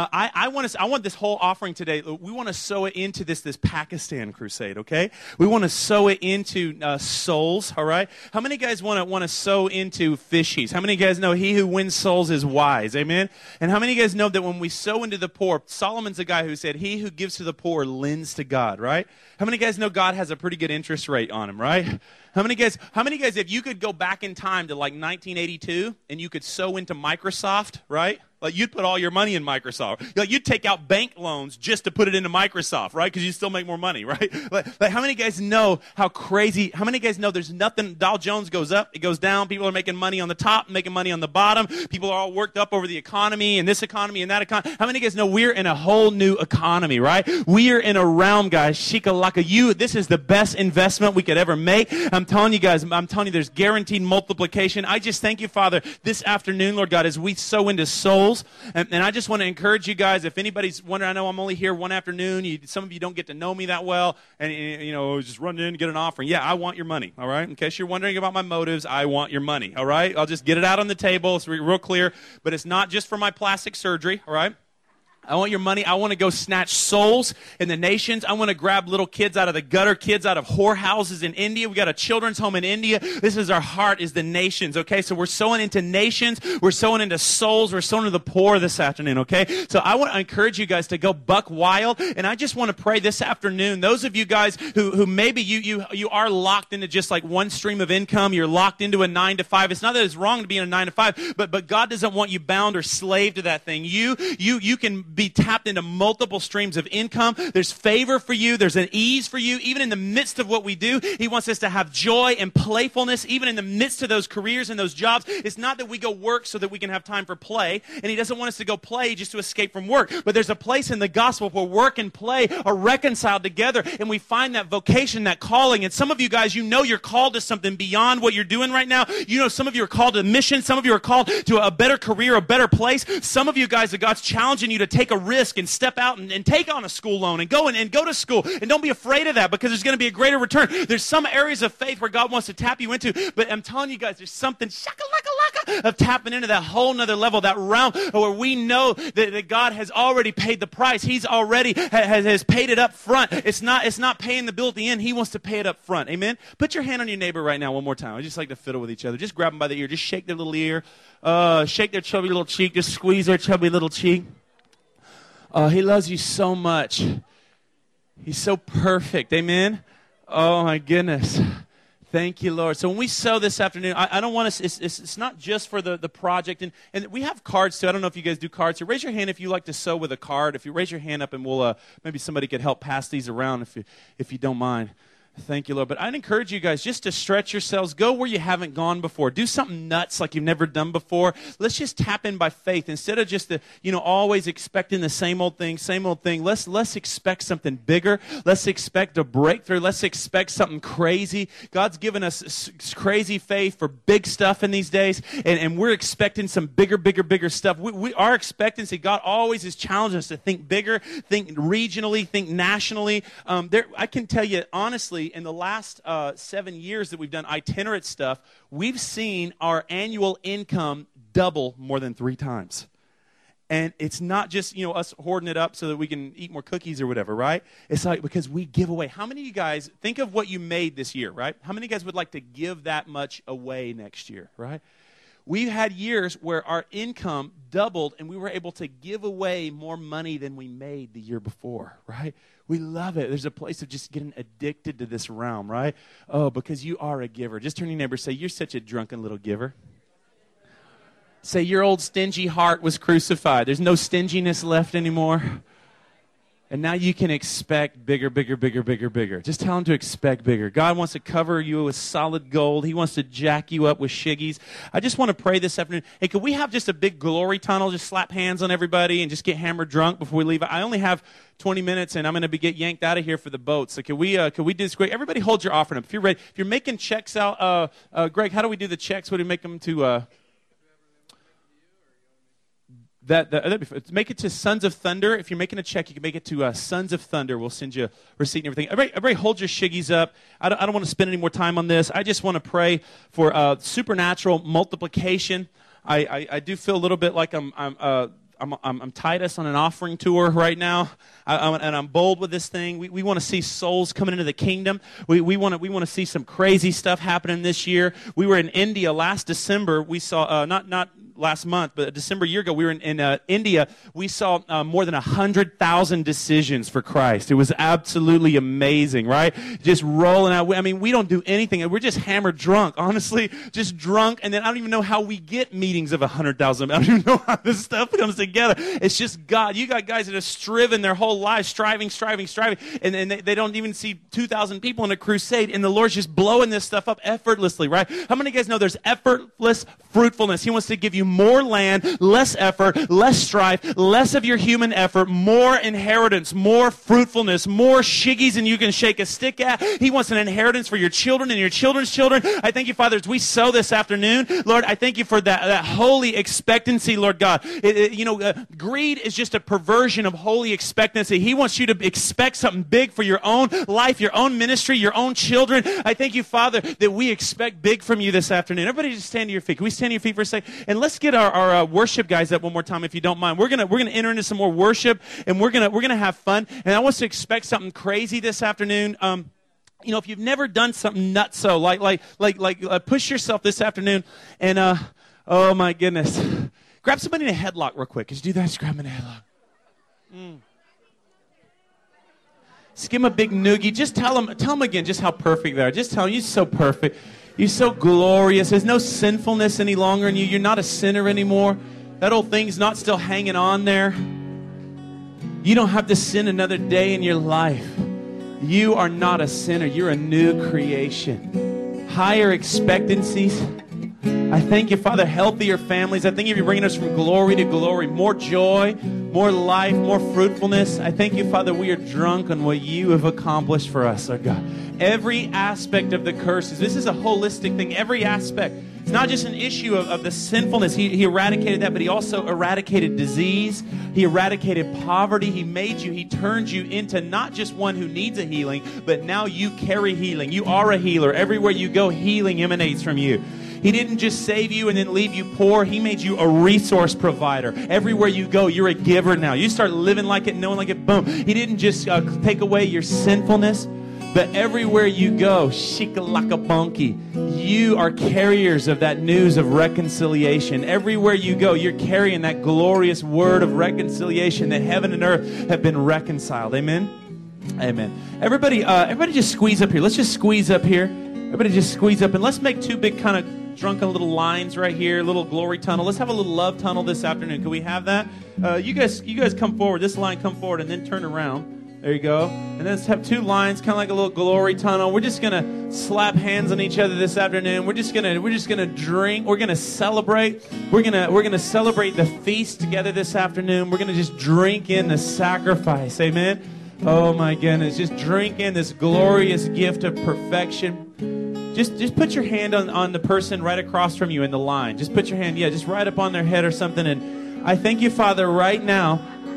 S2: I want this whole offering today, we want to sow it into this Pakistan crusade, okay? We want to sow it into souls, all right? How many guys want to sow into fishies? How many guys know he who wins souls is wise, amen? And how many guys know that when we sow into the poor, Solomon's a guy who said, he who gives to the poor lends to God, right? How many guys know God has a pretty good interest rate on him, right? How many guys, if you could go back in time to like 1982 and you could sow into Microsoft, right? Like you'd put all your money in Microsoft. Like you'd take out bank loans just to put it into Microsoft, right? Because you still make more money, right? Like how many guys know how crazy, how many guys know there's nothing, Dow Jones goes up, it goes down, people are making money on the top, making money on the bottom, people are all worked up over the economy and this economy and that economy. How many guys know we're in a whole new economy, right? We are in a realm, guys, shikalaka. This is the best investment we could ever make. I'm telling you guys, there's guaranteed multiplication. I just thank you, Father, this afternoon, Lord God, as we sow into souls. And I just want to encourage you guys, if anybody's wondering, I know I'm only here one afternoon. Some of you don't get to know me that well. And, just run in and get an offering. Yeah, I want your money, all right? In case you're wondering about my motives, I want your money, all right? I'll just get it out on the table. It's real clear. But it's not just for my plastic surgery, all right? I want your money. I want to go snatch souls in the nations. I want to grab little kids out of the gutter, kids out of whorehouses in India. We got a children's home in India. This is our heart, is the nations, okay? So we're sowing into nations. We're sowing into souls. We're sowing to the poor this afternoon, okay? So I want to encourage you guys to go buck wild. And I just want to pray this afternoon, those of you guys who maybe you are locked into just like one stream of income. You're locked into a 9 to 5. It's not that it's wrong to be in a 9 to 5, but God doesn't want you bound or slave to that thing. You can be tapped into multiple streams of income. There's favor for you. There's an ease for you. Even in the midst of what we do, he wants us to have joy and playfulness. Even in the midst of those careers and those jobs, it's not that we go work so that we can have time for play. And he doesn't want us to go play just to escape from work. But there's a place in the gospel where work and play are reconciled together. And we find that vocation, that calling. And some of you guys, you're called to something beyond what you're doing right now. Some of you are called to mission. Some of you are called to a better career, a better place. Some of you guys, that God's challenging you to take a risk and step out and take on a school loan and go to school. And don't be afraid of that, because there's going to be a greater return. There's some areas of faith where God wants to tap you into, but I'm telling you guys, there's something shakalaka of tapping into that whole nother level, that realm where we know that God has already paid the price. He's already has paid it up front. It's not paying the bill at the end. He wants to pay it up front. Amen? Put your hand on your neighbor right now one more time. I just like to fiddle with each other. Just grab them by the ear. Just shake their little ear. Shake their chubby little cheek. Just squeeze their chubby little cheek. He loves you so much. He's so perfect. Amen? Oh, my goodness. Thank you, Lord. So when we sow this afternoon, I don't want to, it's not just for the project. And we have cards, too. I don't know if you guys do cards. So raise your hand if you like to sow with a card. If you raise your hand up, and we'll maybe somebody could help pass these around if you don't mind. Thank you, Lord. But I'd encourage you guys just to stretch yourselves. Go where you haven't gone before. Do something nuts like you've never done before. Let's just tap in by faith instead of just always expecting the same old thing, same old thing. Let's expect something bigger. Let's expect a breakthrough. Let's expect something crazy. God's given us crazy faith for big stuff in these days, and we're expecting some bigger stuff. Our expectancy, God always is challenging us to think bigger, think regionally, think nationally. I can tell you honestly, in the last 7 years that we've done itinerant stuff, we've seen our annual income double more than 3 times. And it's not just, us hoarding it up so that we can eat more cookies or whatever, right? It's like because we give away. How many of you guys, think of what you made this year, right? How many of you guys would like to give that much away next year, right? We've had years where our income doubled and we were able to give away more money than we made the year before, right? We love it. There's a place of just getting addicted to this realm, right? Oh, because you are a giver. Just turn to your neighbor and say, you're such a drunken little giver. Say, your old stingy heart was crucified. There's no stinginess left anymore. And now you can expect bigger. Just tell him to expect bigger. God wants to cover you with solid gold. He wants to jack you up with shiggies. I just want to pray this afternoon. Hey, could we have just a big glory tunnel, just slap hands on everybody and just get hammered drunk before we leave? I only have 20 minutes and I'm going to get yanked out of here for the boat. So could we do this quick? Everybody hold your offering up. If you're ready, if you're making checks out, Greg, how do we do the checks? What do we make them to? Make it to Sons of Thunder. If you're making a check, you can make it to Sons of Thunder. We'll send you a receipt and everything. Everybody hold your shiggies up. I don't want to spend any more time on this. I just want to pray for supernatural multiplication. I do feel a little bit like I'm Titus on an offering tour right now, and I'm bold with this thing. We want to see souls coming into the kingdom. We want to see some crazy stuff happening this year. We were in India last December. We saw not last month, but December a year ago, we were in India. We saw more than 100,000 decisions for Christ. It was absolutely amazing, right? Just rolling out. I mean, we don't do anything. We're just hammered drunk, honestly, just drunk. And then I don't even know how we get meetings of 100,000. I don't even know how this stuff comes together. It's just God. You got guys that have striven their whole lives, striving, and they don't even see 2,000 people in a crusade, and the Lord's just blowing this stuff up effortlessly, right? How many of you guys know there's effortless fruitfulness? He wants to give you more land, less effort, less strife, less of your human effort, more inheritance, more fruitfulness, more shiggies than you can shake a stick at. He wants an inheritance for your children and your children's children. I thank you, Father, as we sow this afternoon. Lord, I thank you for that holy expectancy, Lord God. Greed is just a perversion of holy expectancy. He wants you to expect something big for your own life, your own ministry, your own children. I thank you, Father, that we expect big from you this afternoon. Everybody just stand to your feet. Can we stand to your feet for a second? And let's get our worship guys up one more time, if you don't mind. We're gonna enter into some more worship, and we're gonna have fun. And I want us to expect something crazy this afternoon. If you've never done something nutso, like push yourself this afternoon, and oh my goodness, grab somebody in a headlock real quick. Could you do that? Just grab them in a headlock. Just give them a big noogie. Just tell them again just how perfect they are. Just tell them, you're so perfect. You're so glorious. There's no sinfulness any longer in you. You're not a sinner anymore. That old thing's not still hanging on there. You don't have to sin another day in your life. You are not a sinner. You're a new creation. Higher expectancies. I thank you, Father, healthier families. I thank you for bringing us from glory to glory. More joy, more life, more fruitfulness. I thank you, Father, we are drunk on what you have accomplished for us, our God. Every aspect of the curses. This is a holistic thing. Every aspect. It's not just an issue of the sinfulness. He eradicated that, but he also eradicated disease. He eradicated poverty. He made you. He turned you into not just one who needs a healing, but now you carry healing. You are a healer. Everywhere you go, healing emanates from you. He didn't just save you and then leave you poor. He made you a resource provider. Everywhere you go, you're a giver now. You start living like it, knowing like it, boom. He didn't just take away your sinfulness, but everywhere you go, shikalaka-bonky, you are carriers of that news of reconciliation. Everywhere you go, you're carrying that glorious word of reconciliation that heaven and earth have been reconciled. Amen? Amen. Everybody just squeeze up here. Let's just squeeze up here. Everybody just squeeze up, and let's make two big kind of drunken little lines right here, a little glory tunnel. Let's have a little love tunnel this afternoon. Can we have that? You guys come forward. This line, come forward, and then turn around. There you go. And then let's have two lines, kind of like a little glory tunnel. We're just gonna slap hands on each other this afternoon. We're just gonna drink. We're gonna celebrate. We're gonna celebrate the feast together this afternoon. We're gonna just drink in the sacrifice. Amen. Oh my goodness. Just drink in this glorious gift of perfection. Just put your hand on the person right across from you in the line. Just put your hand, just right up on their head or something. And I thank you, Father, right now.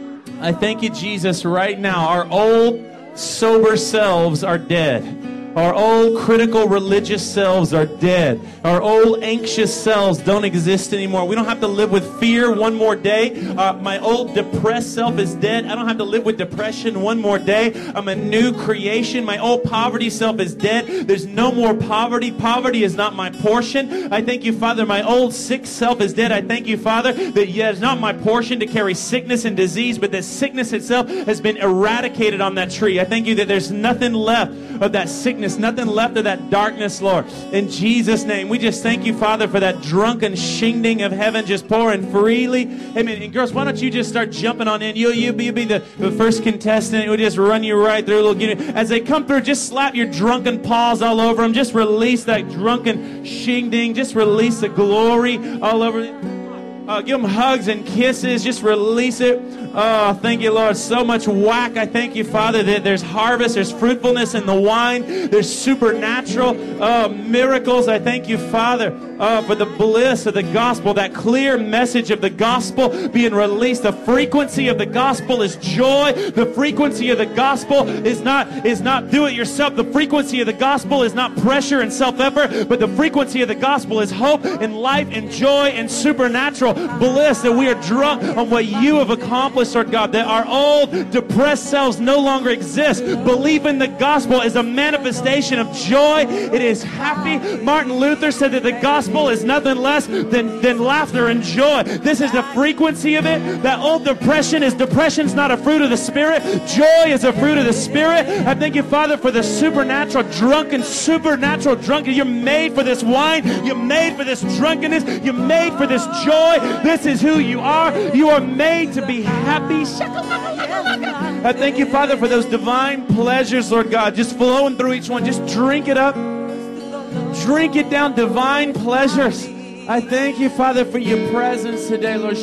S2: I thank you, Jesus, right now. Our old sober selves are dead. Our old critical religious selves are dead. Our old anxious selves don't exist anymore. We don't have to live with fear one more day. My old depressed self is dead. I don't have to live with depression one more day. I'm a new creation. My old poverty self is dead. There's no more poverty. Poverty is not my portion. I thank you, Father. My old sick self is dead. I thank you, Father, that it's not my portion to carry sickness and disease, but that sickness itself has been eradicated on that tree. I thank you that there's nothing left of that sickness, nothing left of that darkness, Lord. In Jesus' name, we just thank you, Father, for that drunken shingding of heaven just pouring freely. Amen. And girls, why don't you just start jumping on in? You'll be the first contestant. We'll just run you right through. As they come through, just slap your drunken paws all over them. Just release that drunken shingding. Just release the glory all over them. Give them hugs and kisses. Just release it. Oh, thank you, Lord. So much whack. I thank you, Father, that there's harvest, there's fruitfulness in the wine, there's supernatural miracles. I thank you, Father, for the bliss of the gospel, that clear message of the gospel being released. The frequency of the gospel is joy. The frequency of the gospel is not do it yourself. The frequency of the gospel is not pressure and self-effort, but the frequency of the gospel is hope and life and joy and supernatural bliss, that we are drunk on what you have accomplished, Lord God, that our old depressed selves no longer exist. Belief in the gospel is a manifestation of joy. It is happy. Martin Luther said that the gospel is nothing less than laughter and joy. This is the frequency of it. That old depression's not a fruit of the Spirit. Joy is a fruit of the Spirit. I thank you, Father, for the supernatural drunken. You're made for this wine. You're made for this drunkenness. You're made for this joy. This is who you are. You are made to be happy. I thank you, Father, for those divine pleasures, Lord God, just flowing through each one. Just drink it up. Drink it down. Divine pleasures. I thank you, Father, for your presence today, Lord.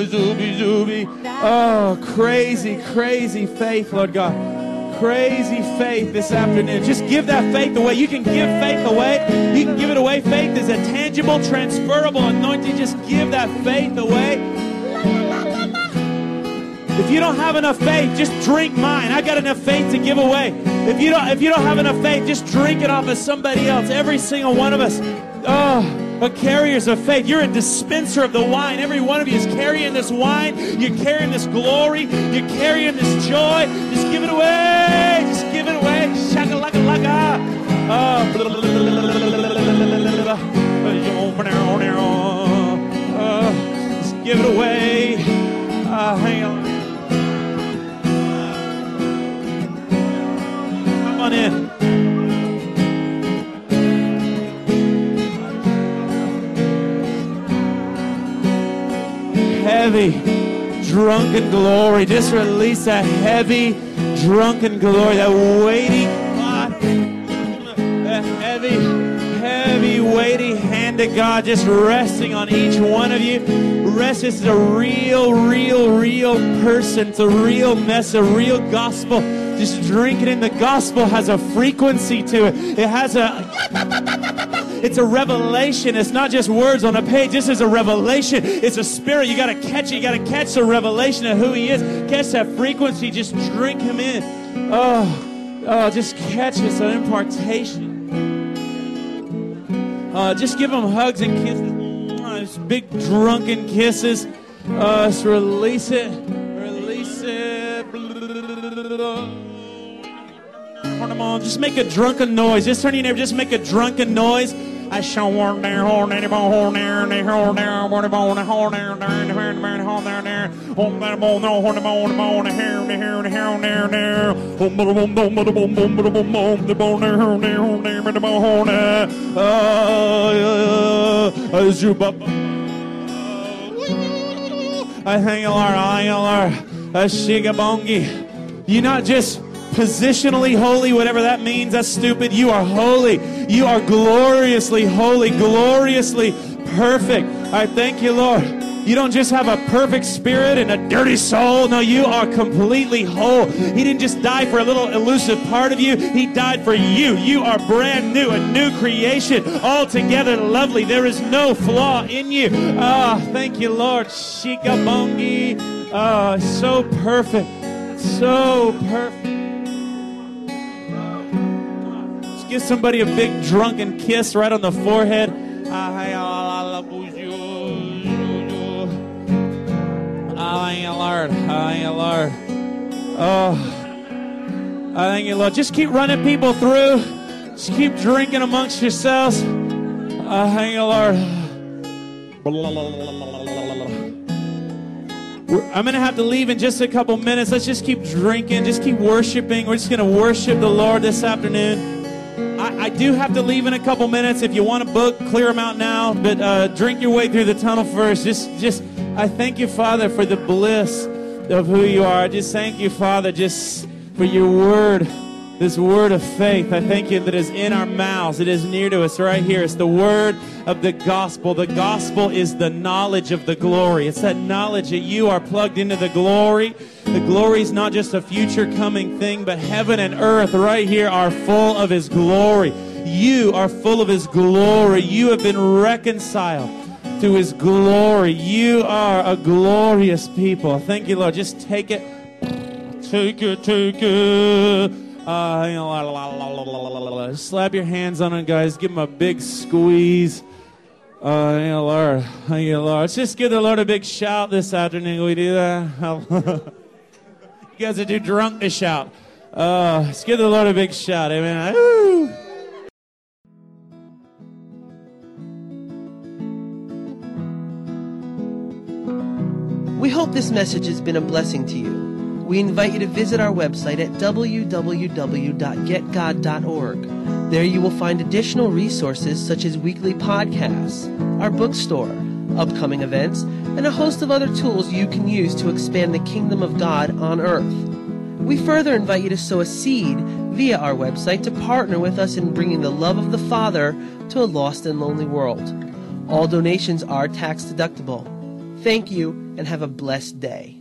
S2: Oh, crazy faith, Lord God. Crazy faith this afternoon. Just give that faith away. You can give faith away. You can give it away. Faith is a tangible, transferable anointing. Just give that faith away. If you don't have enough faith, just drink mine. I got enough faith to give away. If you don't have enough faith, just drink it off of somebody else. Every single one of us. But carriers of faith. You're a dispenser of the wine. Every one of you is carrying this wine. You're carrying this glory. You're carrying this joy. Just give it away. Just give it away. Shaka-laka-laka. Just give it away. Hang on. Come on in. Heavy, drunken glory. Just release that heavy, drunken glory, that weighty, that heavy, weighty hand of God just resting on each one of you. Rest. This is a real person. It's a real mess, a real gospel. Just drink it in. The gospel has a frequency to it. It's a revelation. It's not just words on a page. This is a revelation. It's a spirit. You got to catch it. You got to catch the revelation of who he is. Catch that frequency. Just drink him in. Oh, just catch this impartation. Just give him hugs and kisses. Big drunken kisses. Just release it. Release it. Just make a drunken noise. Just turn your neighbor. Just make a drunken noise. I shall warn there, horn there, horn there, horn there, horn there, horn there, horn there, horn there, horn there, horn there, horn there, horn there, horn there, You're not just positionally holy, whatever that means. That's stupid. You are holy. You are gloriously holy, gloriously perfect. I thank you, Lord. You don't just have a perfect spirit and a dirty soul. No, you are completely whole. He didn't just die for a little elusive part of you. He died for you. You are brand new, a new creation, altogether lovely. There is no flaw in you. Thank you, Lord. Shikabongi. So perfect. So perfect. Just give somebody a big drunken kiss right on the forehead. Lord. Lord. Oh, I thank you, Lord. Just keep running people through. Just keep drinking amongst yourselves. Thank you, Lord. I'm going to have to leave in just a couple minutes. Let's just keep drinking. Just keep worshiping. We're just going to worship the Lord this afternoon. I do have to leave in a couple minutes. If you want to book, clear them out now. But drink your way through the tunnel first. I thank you, Father, for the bliss of who you are. I just thank you, Father, just for your word, this word of faith. I thank you that is in our mouths. It is near to us right here. It's the word of the gospel. The gospel is the knowledge of the glory. It's that knowledge that you are plugged into the glory. The glory is not just a future coming thing, but heaven and earth right here are full of his glory. You are full of his glory. You have been reconciled to his glory. You are a glorious people. Thank you, Lord. Just take it. Take it, take it. Slap your hands on it, guys. Give him a big squeeze. Lord. Thank you, Lord. Let's just give the Lord a big shout this afternoon. Can we do that? You guys are too drunk to shout. Let's give the Lord a big shout. Amen. Woo.
S1: We hope this message has been a blessing to you. We invite you to visit our website at www.getgod.org. There you will find additional resources such as weekly podcasts, our bookstore, upcoming events, and a host of other tools you can use to expand the kingdom of God on earth. We further invite you to sow a seed via our website to partner with us in bringing the love of the Father to a lost and lonely world. All donations are tax deductible. Thank you, and have a blessed day.